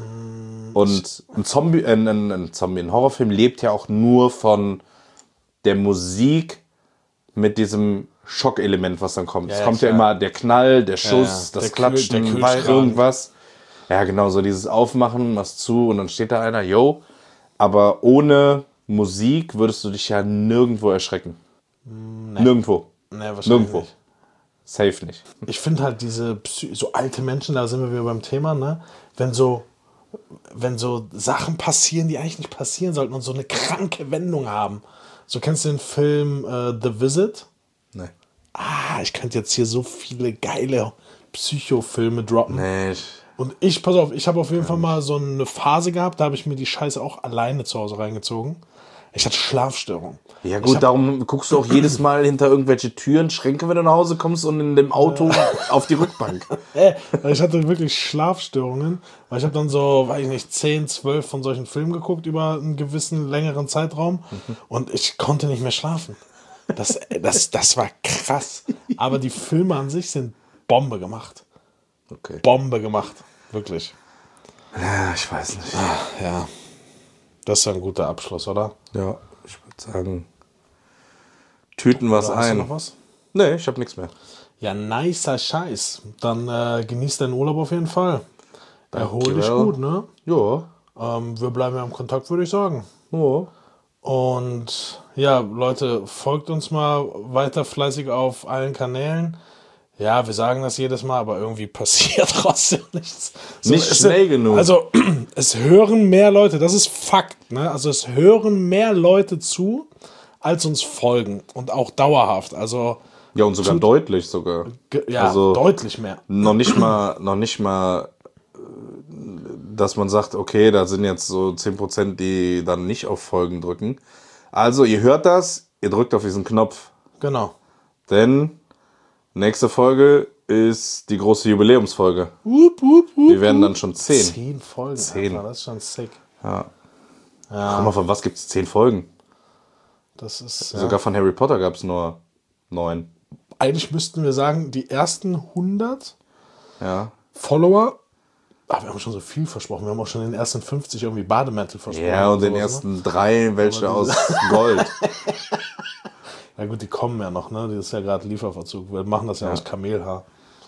und ein Zombie, äh, ein, ein Zombie, ein Horrorfilm lebt ja auch nur von der Musik mit diesem Schockelement, was dann kommt. Ja, es ja, kommt ja klar. immer der Knall, der Schuss, ja. das Der Kühl- Klatschen, der weil Kühlschrank. irgendwas. Ja, genau, so dieses Aufmachen, machst zu und dann steht da einer, yo. Aber ohne Musik würdest du dich ja nirgendwo erschrecken. Nirgendwo. Nee, wahrscheinlich Nirgendwo. nicht. Safe nicht. Ich finde halt diese Psy so alte Menschen, da sind wir wieder beim Thema, ne? Wenn so, wenn so Sachen passieren, die eigentlich nicht passieren sollten und so eine kranke Wendung haben. So, kennst du den Film äh, The Visit? Nee. Ah, ich könnte jetzt hier so viele geile Psychofilme droppen. Nee, ich, Und ich, pass auf, ich habe auf jeden Fall mal so eine Phase gehabt, da habe ich mir die Scheiße auch alleine zu Hause reingezogen. Ich hatte Schlafstörungen. Ja gut, darum guckst du auch jedes Mal hinter irgendwelche Türen, Schränke, wenn du nach Hause kommst und in dem Auto auf die Rückbank. Äh, ich hatte wirklich Schlafstörungen, weil ich habe dann so, weiß ich nicht, zehn, zwölf von solchen Filmen geguckt über einen gewissen längeren Zeitraum und ich konnte nicht mehr schlafen. Das, das, das war krass. Aber die Filme an sich sind Bombe gemacht. Okay. Bombe gemacht. Wirklich. Ja, ich weiß nicht. Ah, ja. Das ist ja ein guter Abschluss, oder? Ja, ich würde sagen, tüten was Oder hast du ein. noch was? Nee, ich habe nichts mehr. Ja, nicer Scheiß. Dann äh, genieß deinen Urlaub auf jeden Fall. Erhol dich well. gut, ne? Ja. Ähm, wir bleiben ja im Kontakt, würde ich sagen. Ja. Und ja, Leute, folgt uns mal weiter fleißig auf allen Kanälen. Ja, wir sagen das jedes Mal, aber irgendwie passiert trotzdem nichts. So, Nicht es, schnell genug. Also, es hören mehr Leute, das ist Fakt, ne? Also, es hören mehr Leute zu, als uns folgen. Und auch dauerhaft. Also, Ja, und sogar Tut- deutlich sogar. ge- ja, Also- deutlich mehr. Noch nicht mal, noch nicht mal, äh, dass man sagt, okay, da sind jetzt so zehn Prozent, die dann nicht auf Folgen drücken. Also, ihr hört das, ihr drückt auf diesen Knopf. Genau. Denn nächste Folge ist die große Jubiläumsfolge. Wup, wup, wup, Wir werden dann schon zehn. Zehn Folgen. Zehn. Alter, das ist schon sick. Ja. Ja, Guck mal, von was gibt es zehn Folgen? das ist. Ja. Sogar von Harry Potter gab es nur neun. Eigentlich müssten wir sagen, die ersten hundert Ja. Follower. Ah, wir haben schon so viel versprochen. Wir haben auch schon den ersten fünfzig irgendwie Bademantel versprochen. Ja, und oder den sowas, ersten drei, welche Aber aus diese- Gold. Ne? Ja gut, die kommen ja noch, ne? Das ist ja gerade Lieferverzug. Wir machen das ja, aus Kamelhaar.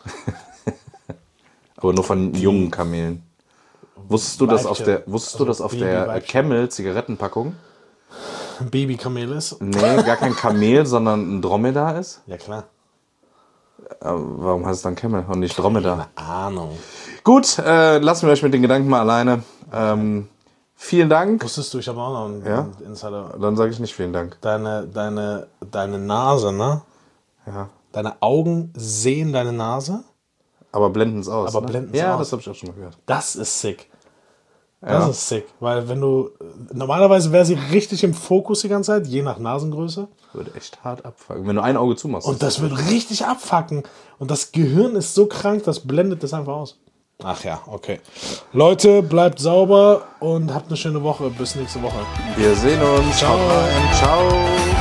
Aber nur von jungen Kamelen. Wusstest du, dass auf Weibchen. der, wusstest du, Also dass auf der Baby-Weibchen. Camel Zigarettenpackung, Ein Babykamel ist? nee, gar kein Kamel, sondern ein Dromedar ist? Ja klar. Aber warum heißt es dann Camel und nicht Dromedar? Keine Ahnung. Gut, äh, lassen wir euch mit den Gedanken mal alleine. Ähm, vielen Dank. Wusstest du, ich habe auch noch einen, Ja? einen Insider. Dann sage ich nicht vielen Dank. Deine, deine, deine Nase, ne? Ja. Deine Augen sehen deine Nase. Aber blenden es aus. Aber ne? blenden's Ja, aus. das habe ich auch schon mal gehört. Das ist sick. Das Ja. ist sick. Weil wenn du, normalerweise wäre sie richtig im Fokus die ganze Zeit, je nach Nasengröße. Würde echt hart abfangen. Wenn du ein Auge zumachst. Und das wird richtig abfacken. Und das Gehirn ist so krank, das blendet das einfach aus. Ach ja, okay. Leute, bleibt sauber und habt eine schöne Woche. Bis nächste Woche. Wir sehen uns. Ciao. Haut rein. Ciao.